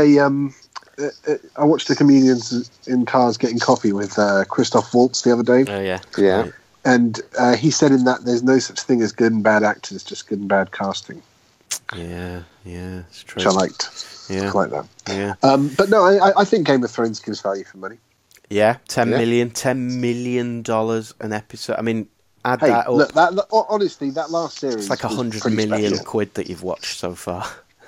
the comedians in cars getting coffee with Christoph Waltz the other day. Oh yeah. Right. And he said in that there's no such thing as good and bad actors, just good and bad casting. Yeah, it's true. Which I liked. Yeah, I like that. Yeah. But no, I think Game of Thrones gives value for money. Yeah, $10 million an episode. I mean. Add that up. Look, honestly, that last series it's like 100 million quid that you've watched so far.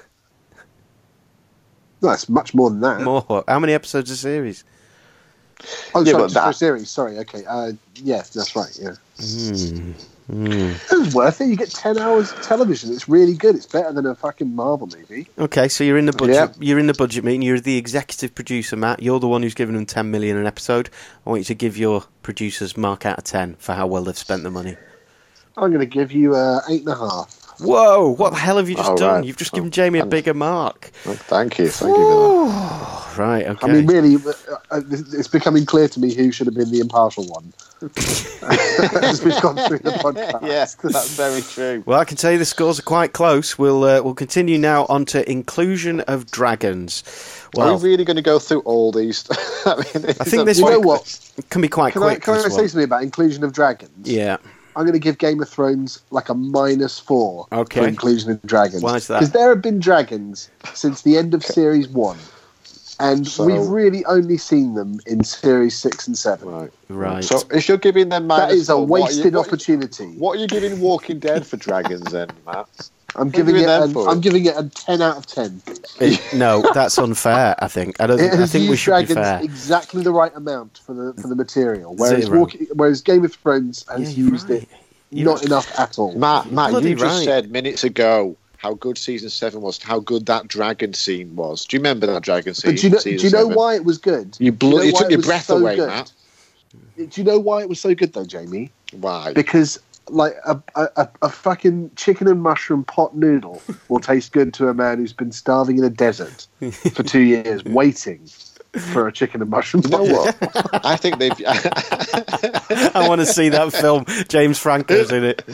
No, it's much more than that. More. How many episodes a series? Oh, sorry, for a series. Sorry, okay. Yes, that's right, yeah. It was worth it. You get 10 hours of television. It's really good. It's better than a fucking Marvel movie. Okay, so you're in the budget. Yeah. You're in the budget meeting. You're the executive producer, Matt. You're the one who's giving them 10 million an episode. I want you to give your producers mark out of 10 for how well they've spent the money. I'm going to give you 8.5. Whoa! What the hell have you just done? Right. You've just given Jamie a bigger mark. Thank you for that. Right. Okay. I mean, really, it's becoming clear to me who should have been the impartial one. As we've gone through the podcast. Yes, that's very true. Well, I can tell you the scores are quite close. We'll continue now on to inclusion of dragons. Well, Are we really going to go through all these? I think this You know one what? can be quite Can I quick. this say one. something about inclusion of dragons? Yeah. I'm going to give Game of Thrones like a -4 Okay. for inclusion of dragons. Why is that? Because there have been dragons since the end of Series 1. And So- we've really only seen them in Series 6 and 7. Right. So if you're giving them That is a -4, wasted opportunity. What are you giving Walking Dead for dragons then, Matt? I'm What giving are you it. giving them for? I'm giving it a 10 out of 10. No, that's unfair. I think. I It has think we used should be dragons fair. exactly the right amount for the material, whereas Zero. whereas Game of Thrones has Yeah, you're used right. it not enough at all. Matt, bloody you just right. said minutes ago how good season 7 was, how good that dragon scene was. Do you remember that dragon scene? But do you know season 7? why it was good? You Do you know why took it your was breath so away, good? Matt. Do you know why it was so good though, Jamie? Why? Because like a fucking chicken and mushroom pot noodle will taste good to a man who's been starving in a desert for 2 years waiting for a chicken and mushroom You pot. know what? I think they've. I want to see that film. James Franco's in it.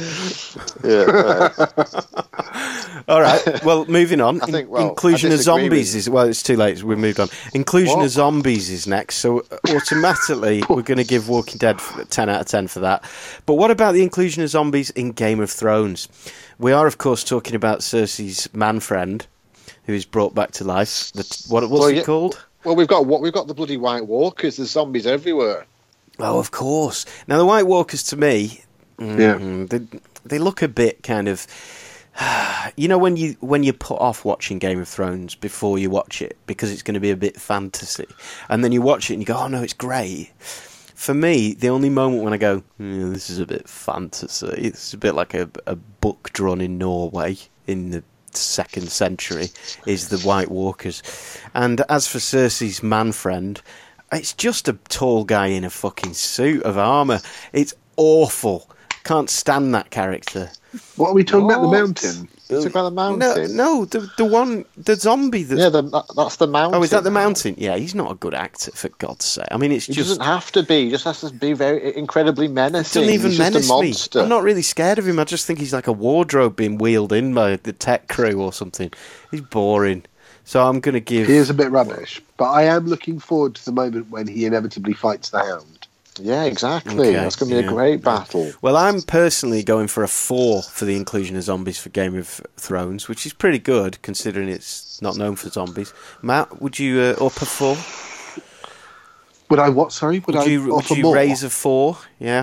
All right. Well, moving on. I think, Inclusion I of disagree zombies with is it's too late. We've moved on. Inclusion What? of zombies is next. So automatically, we're going to give Walking Dead 10 out of 10 for that. But what about the inclusion of zombies in Game of Thrones? We are, of course, talking about Cersei's man friend, who is brought back to life. What's it called? Well, we've got the bloody White Walkers. There's zombies everywhere. Oh, of course. Now, the White Walkers, to me, they look a bit kind of... You know when you put off watching Game of Thrones before you watch it because it's going to be a bit fantasy, and then you watch it and you go, oh no, it's great. For me, the only moment when I go, this is a bit fantasy, it's a bit like a book drawn in Norway in the 2nd century, is the White Walkers. And as for Cersei's man friend, it's just a tall guy in a fucking suit of armour. It's awful. Can't stand that character. What are we talking about? The What? mountain? It's about the mountain. No, the zombie. That's the mountain. Oh, is that the mountain? Yeah, he's not a good actor, for God's sake. I mean, it's He just doesn't have to be. He just has to be very incredibly menacing. doesn't even He's just menace a me. monster. I'm not really scared of him. I just think he's like a wardrobe being wheeled in by the tech crew or something. He's boring. So I'm going to give... He is a bit rubbish, but I am looking forward to the moment when he inevitably fights the Hound. Yeah, exactly. Okay, That's going to be a great battle. Well, I'm personally going for a 4 for the inclusion of zombies for Game of Thrones, which is pretty good considering it's not known for zombies. Matt, would you up a 4? Would I what? Sorry, would Would offer you more? raise a 4? Yeah.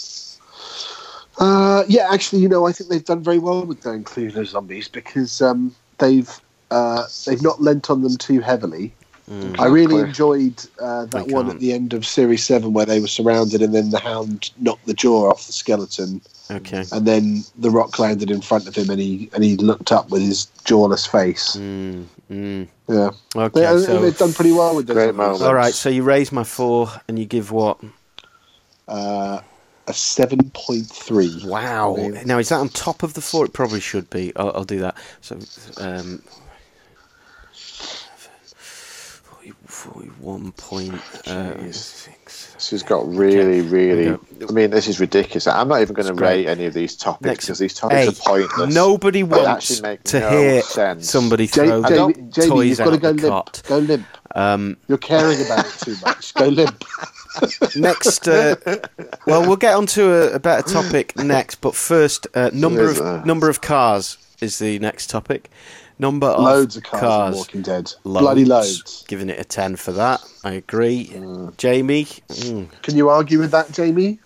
Yeah, actually, I think they've done very well with their inclusion of zombies because they've not lent on them too heavily. I really enjoyed that one at the end of Series 7 where they were surrounded and then the Hound knocked the jaw off the skeleton. Okay. And then the rock landed in front of him and he looked up with his jawless face. Yeah. Okay, so... They've done pretty well with this. Great moment. All right, so you raise my 4 and you give what? A 7.3. Wow. Now, is that on top of the 4? It probably should be. I'll do that. So, 41.6. This has got really. I mean, this is ridiculous. I'm not even going to rate any of these topics because these topics are pointless. Nobody They wants actually make to no hear sense. somebody throw Jamie, toys you've out got to of go the limp. cot. Go limp. You're caring about it too much. Go limp. Next, well, we'll get on to a better topic next, but first, number of cars is the next topic. Number of Loads of cars in Walking Dead. Loads. Bloody loads. Giving it a 10 for that. I agree. Jamie? Can you argue with that, Jamie?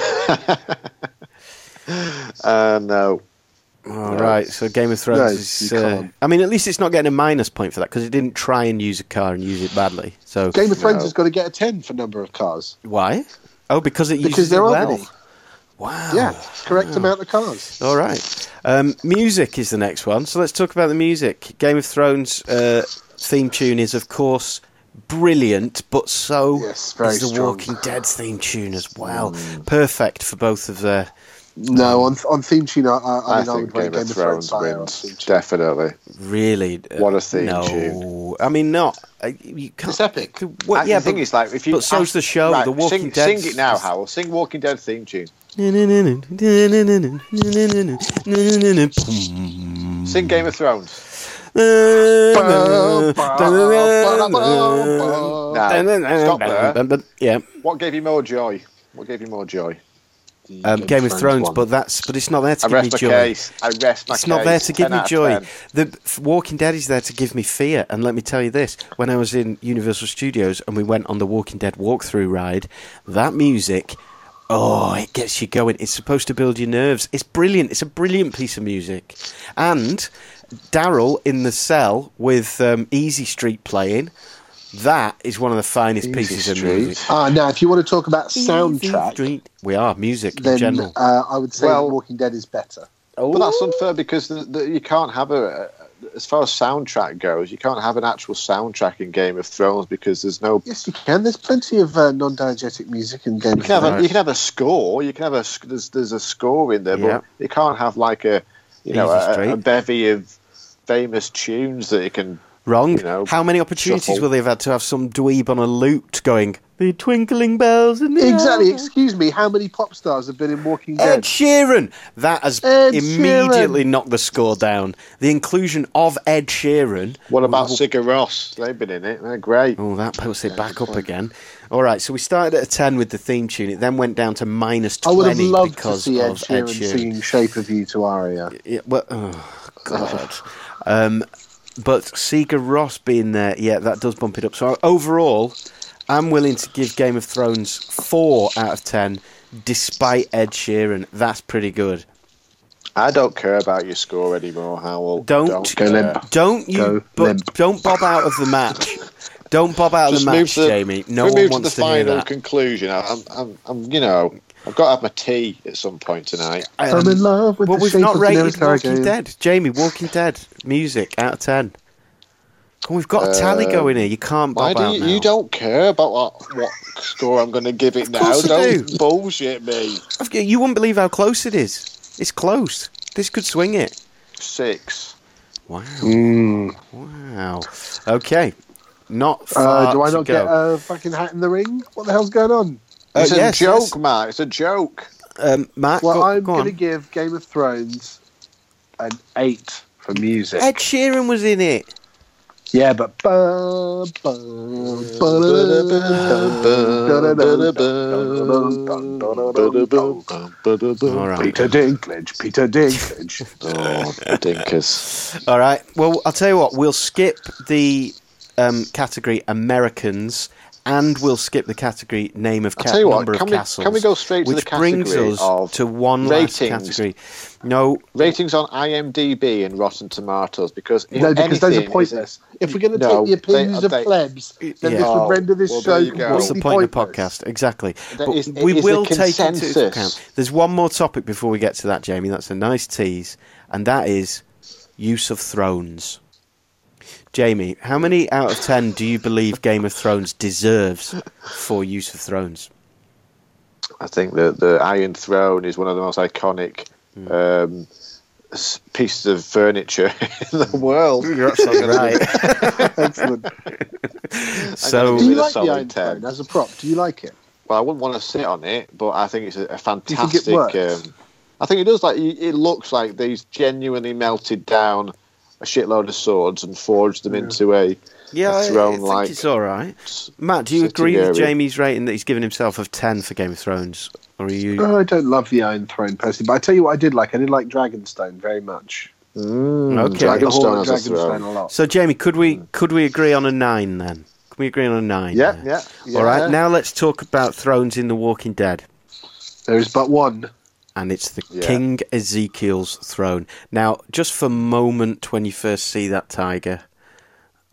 No. All right, so Game of Thrones you is... can't. I mean, at least it's not getting a minus point for that, because it didn't try and use a car and use it badly. So Game of Thrones has got to get a 10 for number of cars. why? Oh, because it uses there it aren't well. any. Wow. Yeah, correct amount of cars. All right. Music is the next one. So let's talk about the music. Game of Thrones theme tune is, of course, brilliant, but so Yes, very is the strong. Walking Dead theme tune as well. Perfect for both of their... No, on theme tune, I think would rate Game of Thrones higher on wins. theme tune. Definitely. Really? What a theme no. tune. I mean, not... you can't, It's epic. Well, yeah, the thing is, like, if you but so's the show. Right, The Walking Dead. Sing it now, Howell. Sing Walking Dead theme tune. Sing Game of Thrones. Nah, stop there. Yeah. What gave you more joy? What gave you more joy? Game of Thrones, one. but it's not there to I give me rest my joy. case. I rest my case. It's not there to give 10 me out of joy. 10. The Walking Dead is there to give me fear. And let me tell you this: when I was in Universal Studios and we went on the Walking Dead walkthrough ride, that music, it gets you going. It's supposed to build your nerves. It's brilliant. It's a brilliant piece of music. And Daryl in the cell with Easy Street playing. That is one of the finest pieces of music. Now, if you want to talk about soundtrack, we are music in then general. I would say Walking Dead is better. But that's unfair because you can't have as far as soundtrack goes, you can't have an actual soundtrack in Game of Thrones because there's no. Yes, you can. There's plenty of non-diegetic music in Game of Thrones. You can have a score. You can have there's a score in there, but you can't have like a bevy of famous tunes that you can. Wrong. How many opportunities shuffle. will they have had to have some dweeb on a lute going, the twinkling bells in the Exactly. air. Excuse me. How many pop stars have been in Walking Ed Dead? Sheeran. That has Ed immediately Sheeran. knocked the score down. The inclusion of Ed Sheeran. What about Sigur Rós? They've been in it. They're great. Oh, that puts it back up again. All right, so we started at a 10 with the theme tune. It then went down to minus 20 I would have loved to because see Ed of Sheeran singing "Shape of You" to Aria. Yeah, well, oh, God. But Sigur Rós being there, that does bump it up. So overall, I'm willing to give Game of Thrones 4 out of 10, despite Ed Sheeran. That's pretty good. I don't care about your score anymore, Howell. Don't go care. limp. Don't bob out of the match. Don't bob out of the match, Jamie. No one wants to hear that. Conclusion. I've got to have my tea at some point tonight. I'm in love with But the we've shape not of rated Daenerys Walking Targaryen. Dead. Jamie, Walking Dead music out of 10. Come on, we've got a tally going here. You can't Why bob out now. you don't care about what score I'm going to give it now? course I Don't do. bullshit me. You wouldn't believe how close it is. It's close. This could swing it. 6. Wow. Wow. Okay. Not far Do I to not go. get a fucking hat in the ring? What the hell's going on? It's yes, a joke, yes. Matt. It's a joke. Matt, Well, I'm go going to on. give Game of Thrones an 8 for music. Ed Sheeran was in it. Yeah, but All right. Peter Dinklage. Oh, dinkers. All right. Well, I'll tell you what. We'll skip the category Americans, and we'll skip the category name of I'll tell you what, number of castles. can we go straight to which the category brings us of to one ratings? last category. No, Ratings on IMDb and Rotten Tomatoes, because if No, because those are anything, pointless. If we're going to No, take the opinions they- of plebs, then Yeah. this would render this Well, show there you go. what's the completely point of the pointless. podcast? Exactly. That But is- it we is the will take into consensus. account. There's one more topic before we get to that, Jamie. That's a nice tease, and that is use of thrones. Jamie, how many out of 10 do you believe Game of Thrones deserves for use of thrones? I think that the Iron Throne is one of the most iconic pieces of furniture in the world. You're absolutely right. Excellent. So, Do you With a like the solid Iron 10. Throne as a prop? Do you like it? Well, I wouldn't want to sit on it, but I think it's a Do you fantastic. think it works? I think it does. It looks like they've genuinely melted down a shitload of swords and forged them into a I throne think like. it's all right. Matt, do you sitting agree with area. Jamie's rating that he's given himself of 10 for Game of Thrones? Or are you... I don't love the Iron Throne personally, but I tell you what I did like. I did like Dragonstone very much. Okay. The Hall Dragonstone of has a Dragonstone throne. a lot. So, Jamie, could we agree on a 9 then? Can we agree on a 9? Yeah, there? yeah. All right, now let's talk about thrones in The Walking Dead. There is but one. And it's the Yeah. King Ezekiel's throne. Now, just for a moment when you first see that tiger,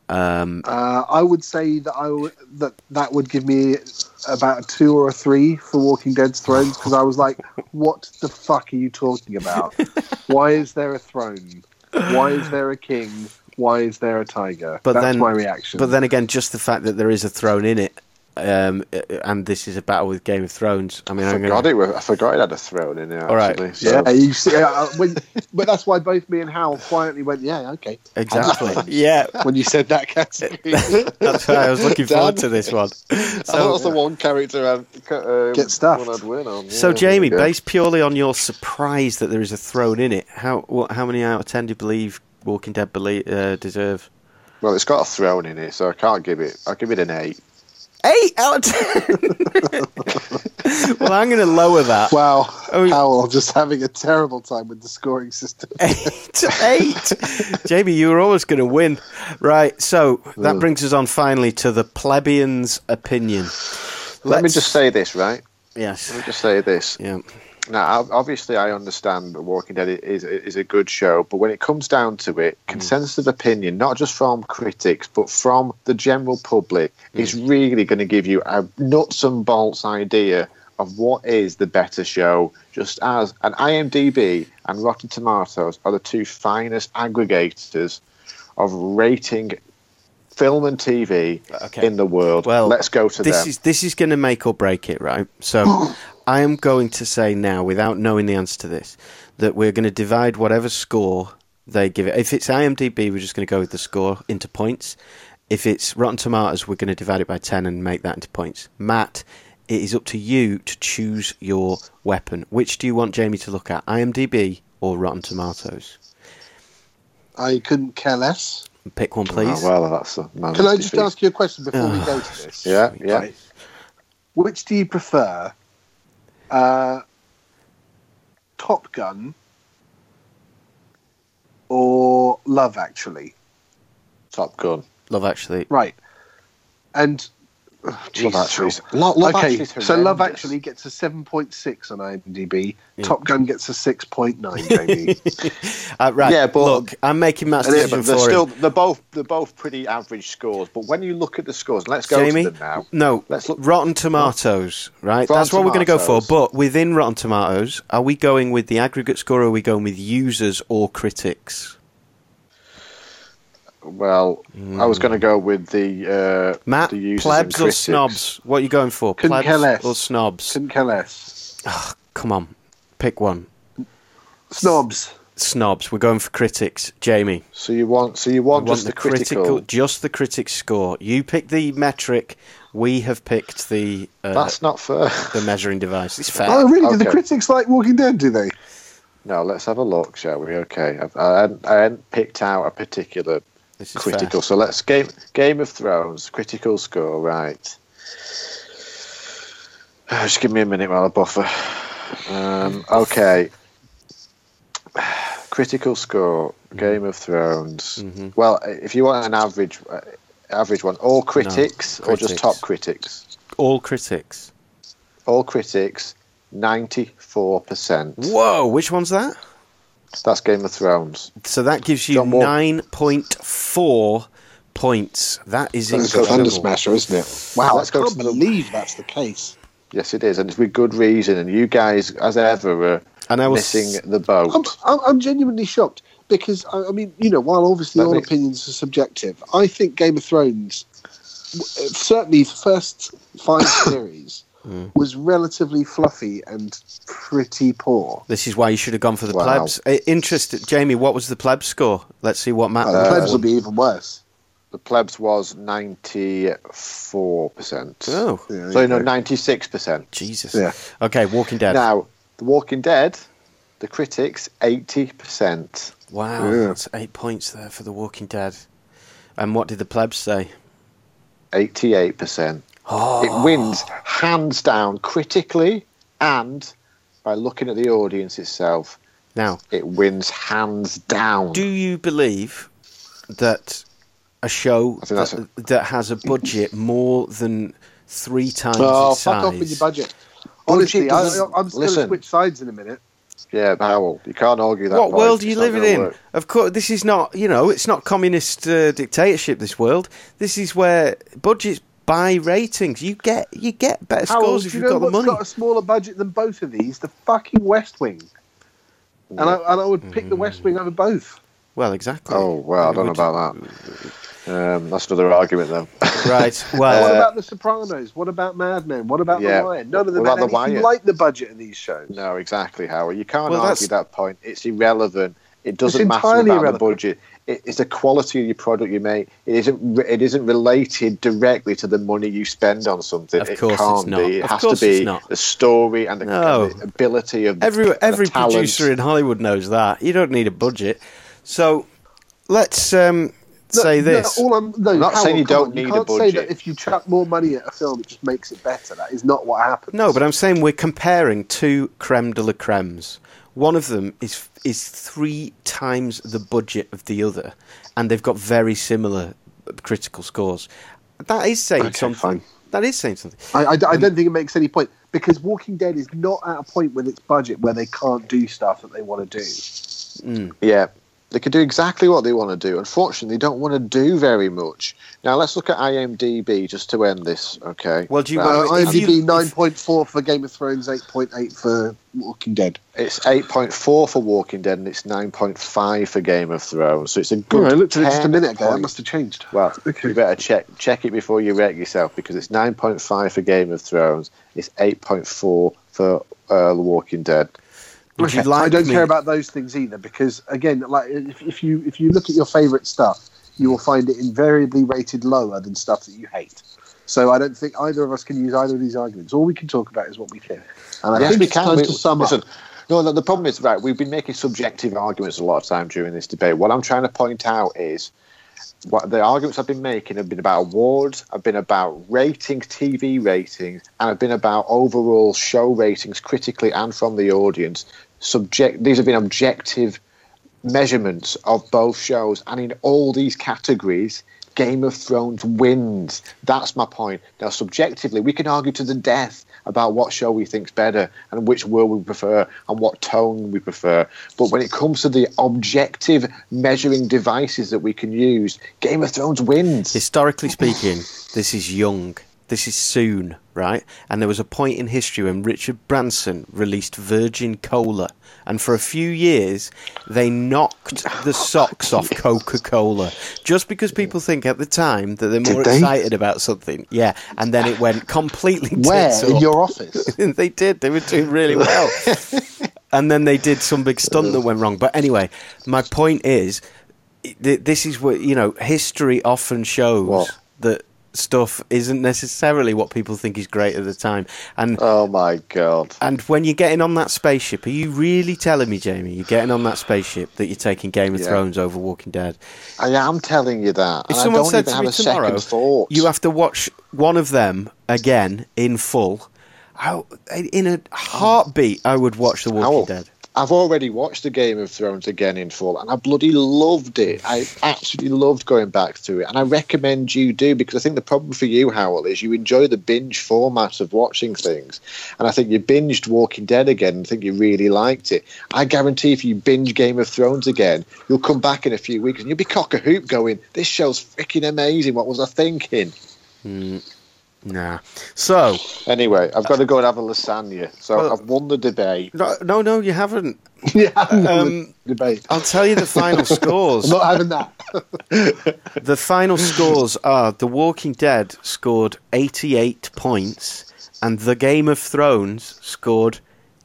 I would say that that would give me about a 2 or a 3 for Walking Dead's Thrones, because I was like, what the fuck are you talking about? Why is there a throne? Why is there a king? Why is there a tiger? That's my reaction. But then again, just the fact that there is a throne in it, and this is a battle with Game of Thrones. I mean, I forgot it had a throne in it. All right. Actually, so. Yeah, you see, but that's why both me and Hal quietly went, yeah, okay. Exactly. Yeah. When you said that category. That's why I was looking forward to this one. So that's the one character get stuffed. I'd win on. Yeah, so, Jamie, based purely on your surprise that there is a throne in it, how many out of 10 do you believe Walking Dead deserve? Well, it's got a throne in it, so I can't give it. I'll give it an 8. 8 out of 10. Well, I'm going to lower that. Wow, Howell just having a terrible time with the scoring system. 8. Jamie, you were always going to win. Right, so that brings us on finally to the plebeian's opinion. Let me just say this, right? Yes. Let me just say this. Yeah. Now, obviously, I understand that Walking Dead is a good show, but when it comes down to it, consensus of opinion, not just from critics, but from the general public, is really going to give you a nuts and bolts idea of what is the better show, just as an IMDb and Rotten Tomatoes are the two finest aggregators of rating film and TV in the world. Well, let's go to them. This is going to make or break it, right? So I am going to say now, without knowing the answer to this, that we're going to divide whatever score they give it. If it's IMDb, we're just going to go with the score into points. If it's Rotten Tomatoes, we're going to divide it by 10 and make that into points. Matt, it is up to you to choose your weapon. Which do you want Jamie to look at, IMDb or Rotten Tomatoes? I couldn't care less. Pick one, please. Oh, well, that's a Can I just ask you a question before we go to this? Yeah. Right. Which do you prefer? Top Gun or Love Actually? Top Gun. Love Actually. Right. And Love Actually. Okay, so Love Actually gets a 7.6 on IMDb. Yeah. Top Gun gets a 6.9, Jamie. Right. Yeah, but look, I'm making Matt's decision for him. They're both pretty average scores. But when you look at the scores, let's go Jamie, to them now. No, let's look. Rotten Tomatoes, right? That's what we're going to go for. But within Rotten Tomatoes, are we going with the aggregate score or are we going with users or critics? Well, I was going to go with the Matt, the users plebs and or snobs? What are you going for? Couldn't care less. Or snobs? Couldn't care less. Oh, come on, pick one. Snobs. Snobs. We're going for critics, Jamie. So you want just the critical, just the critic score. You pick the metric. We have picked the. That's not fair. The measuring device. It's fair. Oh, really? Do the critics like Walking Dead? Do they? No. Let's have a look, shall we? Okay. I hadn't picked out a particular. This is critical. Fair. So let's Game of Thrones critical score. Right. Just give me a minute while I buffer. Okay. Critical score. Game of Thrones. Mm-hmm. Well, if you want an average one, all critics or just top critics? All critics. All critics. 94%. Whoa! Which one's that? That's Game of Thrones. So that gives you 9.4 points. That is incredible. That's a thunder smasher, isn't it? Wow, I can't believe that's the case. Yes, it is, and it's with good reason. And you guys, as ever, are missing the boat. I'm genuinely shocked because, I mean, you know, while obviously all opinions are subjective, I think Game of Thrones, certainly the first 5 series, was relatively fluffy and pretty poor. This is why you should have gone for the plebs. Interested, Jamie, what was the plebs score? Let's see what Matt... the plebs will be even worse. The plebs was 94%. Oh. Yeah, so, 96%. Jesus. Yeah. Okay, Walking Dead. Now, The Walking Dead, the critics, 80%. Wow, that's 8 points there for The Walking Dead. And what did the plebs say? 88%. Oh. It wins hands down critically and by looking at the audience itself. Now, it wins hands down. Do you believe that a show that has a budget more than 3 times its size... fuck off with your budget. Honestly, I'm just going to switch sides in a minute. Yeah, Howell, you can't argue that. What point. world are you It's not living gonna in? work. Of course, this is not, it's not communist dictatorship, this world. This is where budgets buy ratings. You get better scores if do you you've know got the what's money. got a smaller budget than both of these? The fucking West Wing. And I would pick the West Wing over both. Well, exactly. Oh, well, I don't know about that. That's another argument, though. Right, What well... about The Sopranos? What about Mad Men? What about Yeah. The Wire? None of them What had about The anything Wire? like the budget of these shows. No, exactly, Howard. You can't Well, argue that point. It's irrelevant. It doesn't matter entirely about irrelevant. the budget. It's the quality of your product you make. It isn't related directly to the money you spend on something. Of It course can't it's not. be. It Of has course to be it's not. the story and the, No. and the ability of Every the talent. producer in Hollywood knows that. You don't need a budget. So, let's say this. I'm not saying you don't need a can't say budget. that if you chuck more money at a film, it just makes it better. That is not what happens. No, but I'm saying we're comparing two creme de la cremes. One of them is 3 times the budget of the other, and they've got very similar critical scores. That is saying something. fine. That is saying something. I don't think it makes any point, because Walking Dead is not at a point with its budget where they can't do stuff that they want to do. Yeah, they can do exactly what they want to do. Unfortunately, they don't want to do very much. Now, let's look at IMDb just to end this, okay? Well, do you Right. want IMDb 9.4 for Game of Thrones, 8.8 for Walking Dead. It's 8.4 for Walking Dead and it's 9.5 for Game of Thrones. So it's a good. I looked at it just a 10 minute ago. That point- must have changed. Well, Okay. you better check it before you wreck yourself, because it's 9.5 for Game of Thrones. It's 8.4 for The Walking Dead. Would you Okay, like I don't me- care about those things either, because again, like if you look at your favourite stuff, you will find it invariably rated lower than stuff that you hate. So I don't think either of us can use either of these arguments. All we can talk about is what we think. And I Yes, think we it's can. time We- to sum listen, up. No, the problem is, right, we've been making subjective arguments a lot of time during this debate. What I'm trying to point out is what the arguments I've been making have been about awards, have been about ratings, TV ratings, and have been about overall show ratings critically and from the audience. These have been objective measurements of both shows, and in all these categories, Game of Thrones wins. That's my point. Now, subjectively, we can argue to the death about what show we think's better and which world we prefer and what tone we prefer. But when it comes to the objective measuring devices that we can use, Game of Thrones wins. Historically speaking, this is young. This is soon, right? And there was a point in history when Richard Branson released Virgin Cola, and for a few years they knocked the socks off Coca-Cola, just because people think at the time that they're more Did they? excited about something. Yeah, and then it went completely Where? tits In up. your office? They did. They were doing really well. And then they did some big stunt that went wrong. But anyway, my point is, this is what, history often shows What? that stuff isn't necessarily what people think is great at the time. And Oh, my God. and when you're getting on that spaceship, are you really telling me, Jamie, you're getting on that spaceship that you're taking Game of Yeah. Thrones over Walking Dead? I am telling you that. If and someone I don't said even to have me a tomorrow, second thought. you have to watch one of them again in full, in a heartbeat, I would watch The Walking Dead. I've already watched the Game of Thrones again in full, and I bloody loved it. I absolutely loved going back through it, and I recommend you do, because I think the problem for you, Howell, is you enjoy the binge format of watching things, and I think you binged Walking Dead again and think you really liked it. I guarantee if you binge Game of Thrones again, you'll come back in a few weeks and you'll be cock-a-hoop going, this show's freaking amazing, what was I thinking? Nah. So, Anyway, I've got to go and have a lasagna, so Well- I've won the debate. no, you haven't. Yeah, debate. I'll tell you the final scores. I'm not having that. The final scores are The Walking Dead scored 88 points and The Game of Thrones scored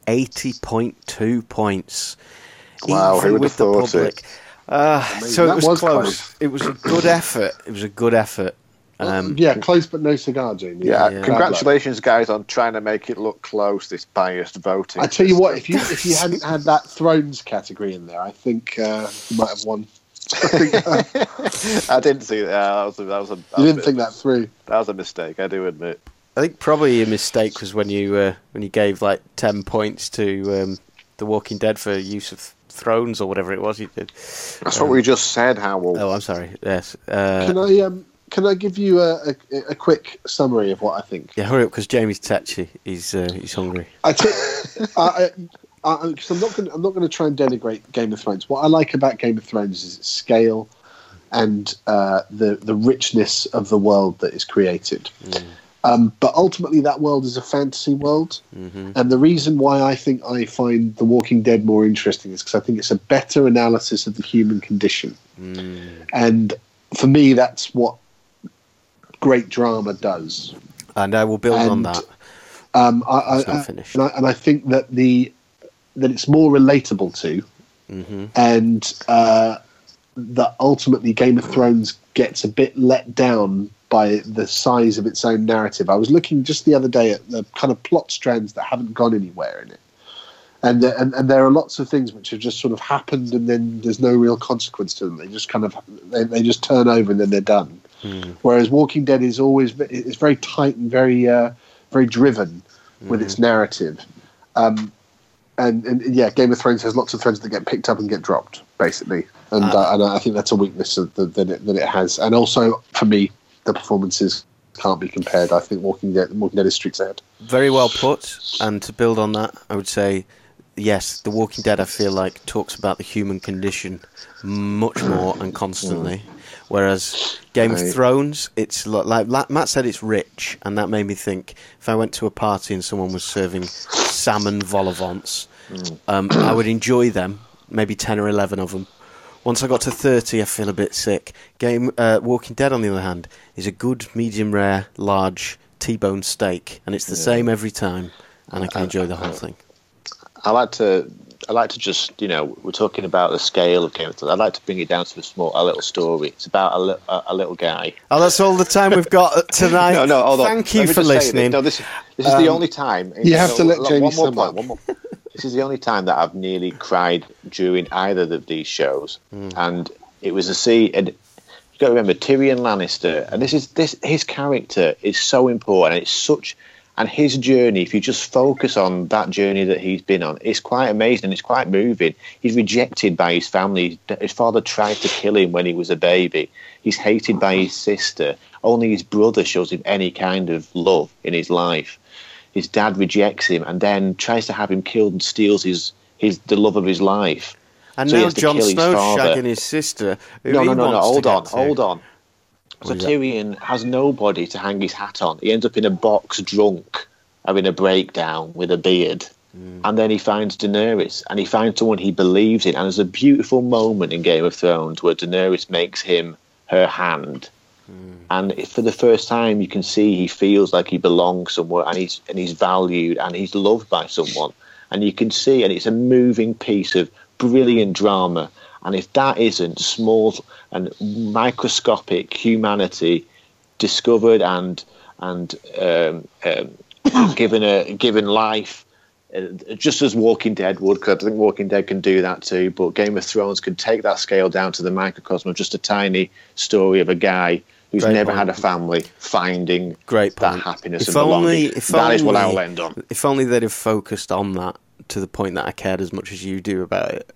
80.2 points. Wow, Even who would with have the thought public. it? So That it was was close. close. It was a good effort. It was a good effort. Yeah, close but no cigar, Jamie. Yeah, Yeah. congratulations, guys, on trying to make it look close, this biased voting. I tell you what, if you hadn't had that Thrones category in there, I think you might have won. I think, I didn't see that. That was a you didn't think that through. That was a mistake, I do admit. I think probably a mistake was when you gave like 10 points to The Walking Dead for use of Thrones or whatever it was you did. That's what we just said, Howell. Oh, I'm sorry. Yes. Can I give you a quick summary of what I think? Yeah, hurry up because Jamie's tetchy. He's hungry. I because I'm not going to try and denigrate Game of Thrones. What I like about Game of Thrones is its scale and the richness of the world that is created. But ultimately, that world is a fantasy world, and the reason why I think I find The Walking Dead more interesting is because I think it's a better analysis of the human condition, and for me, that's what great drama does. And I will build on that. It's not finished. And I think that that it's more relatable to, and that ultimately Game of Thrones gets a bit let down by the size of its own narrative. I was looking just the other day at the kind of plot strands that haven't gone anywhere in it, and there are lots of things which have just sort of happened, and then there's no real consequence to them. They just kind of they just turn over and then they're done. Whereas Walking Dead is it's very tight and very very driven with its narrative. And yeah, Game of Thrones has lots of threads that get picked up and get dropped, basically. And I think that's a weakness that it has. And also, for me, the performances can't be compared. I think Walking Dead is streets ahead. Very well put. And to build on that, I would say, yes, The Walking Dead, I feel like, talks about the human condition much more and constantly. Whereas Game of Thrones, it's like Matt said, it's rich, and that made me think, if I went to a party and someone was serving salmon vol au vents, I would enjoy them, maybe 10 or 11 of them. Once I got to 30, I feel a bit sick. Walking Dead, on the other hand, is a good, medium rare, large T-bone steak, and it's the same every time, and I can enjoy the whole thing. I like to just, we're talking about the scale of Game of Thrones. I'd like to bring it down to a little story. It's about a little guy. Oh, that's all the time we've got tonight. No, hold on. Thank you for listening. No, this is the only time. You have to let Jamie sum up. One more. This is the only time that I've nearly cried during either of these shows, and it was a scene. And you've got to remember Tyrion Lannister, and his character is so important, and it's such. And his journey, if you just focus on that journey that he's been on, it's quite amazing. It's quite moving. He's rejected by his family. His father tried to kill him when he was a baby. He's hated by his sister. Only his brother shows him any kind of love in his life. His dad rejects him and then tries to have him killed and steals the love of his life. And so now Jon Snow's shagging his sister. No. Hold on. So Tyrion has nobody to hang his hat on. He ends up in a box drunk, having a breakdown with a beard. And then he finds Daenerys, and he finds someone he believes in. And there's a beautiful moment in Game of Thrones where Daenerys makes him her hand. And for the first time, you can see he feels like he belongs somewhere, and he's valued, and he's loved by someone. And you can see, and it's a moving piece of brilliant drama. And if that isn't small and microscopic humanity discovered and given life, just as Walking Dead would, because I think Walking Dead can do that too, but Game of Thrones can take that scale down to the microcosm of just a tiny story of a guy who's never had a family finding that happiness and belonging. That is what I'll end on. If only they'd have focused on that to the point that I cared as much as you do about it.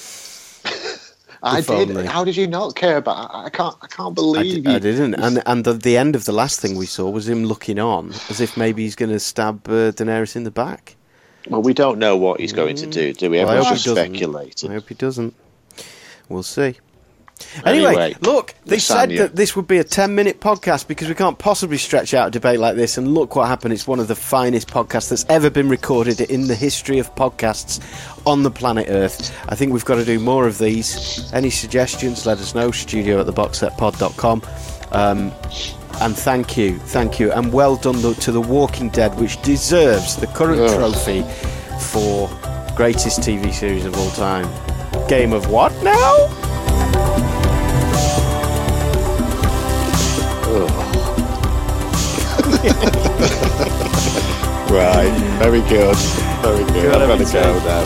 I did. How did you not care about it? I can't believe you. I didn't. And the end of the last thing we saw was him looking on as if maybe he's going to stab Daenerys in the back. Well, we don't know what he's going to do we? Everyone's just speculating. I hope he doesn't. We'll see. Anyway, look, they said that this would be a 10-minute podcast because we can't possibly stretch out a debate like this, and look what happened. It's one of the finest podcasts that's ever been recorded in the history of podcasts on the planet Earth. I think we've got to do more of these. Any suggestions, let us know, studio@theboxsetpod.com. And thank you, and well done to The Walking Dead, which deserves the current trophy for greatest TV series of all time. Game of what now? Right, very good. I'm going to go now.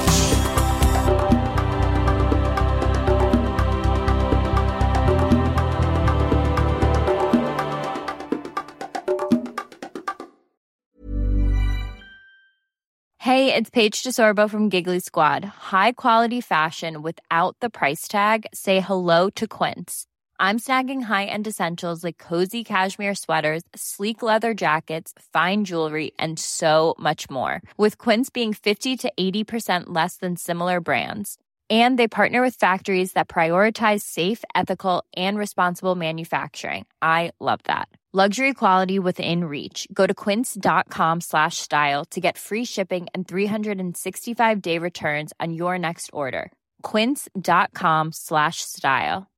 Hey, it's Paige DeSorbo from Giggly Squad. High quality fashion without the price tag. Say hello to Quince. I'm snagging high-end essentials like cozy cashmere sweaters, sleek leather jackets, fine jewelry, and so much more. With Quince being 50 to 80% less than similar brands. And they partner with factories that prioritize safe, ethical, and responsible manufacturing. I love that. Luxury quality within reach. Go to quince.com/style to get free shipping and 365-day returns on your next order. Quince.com/style.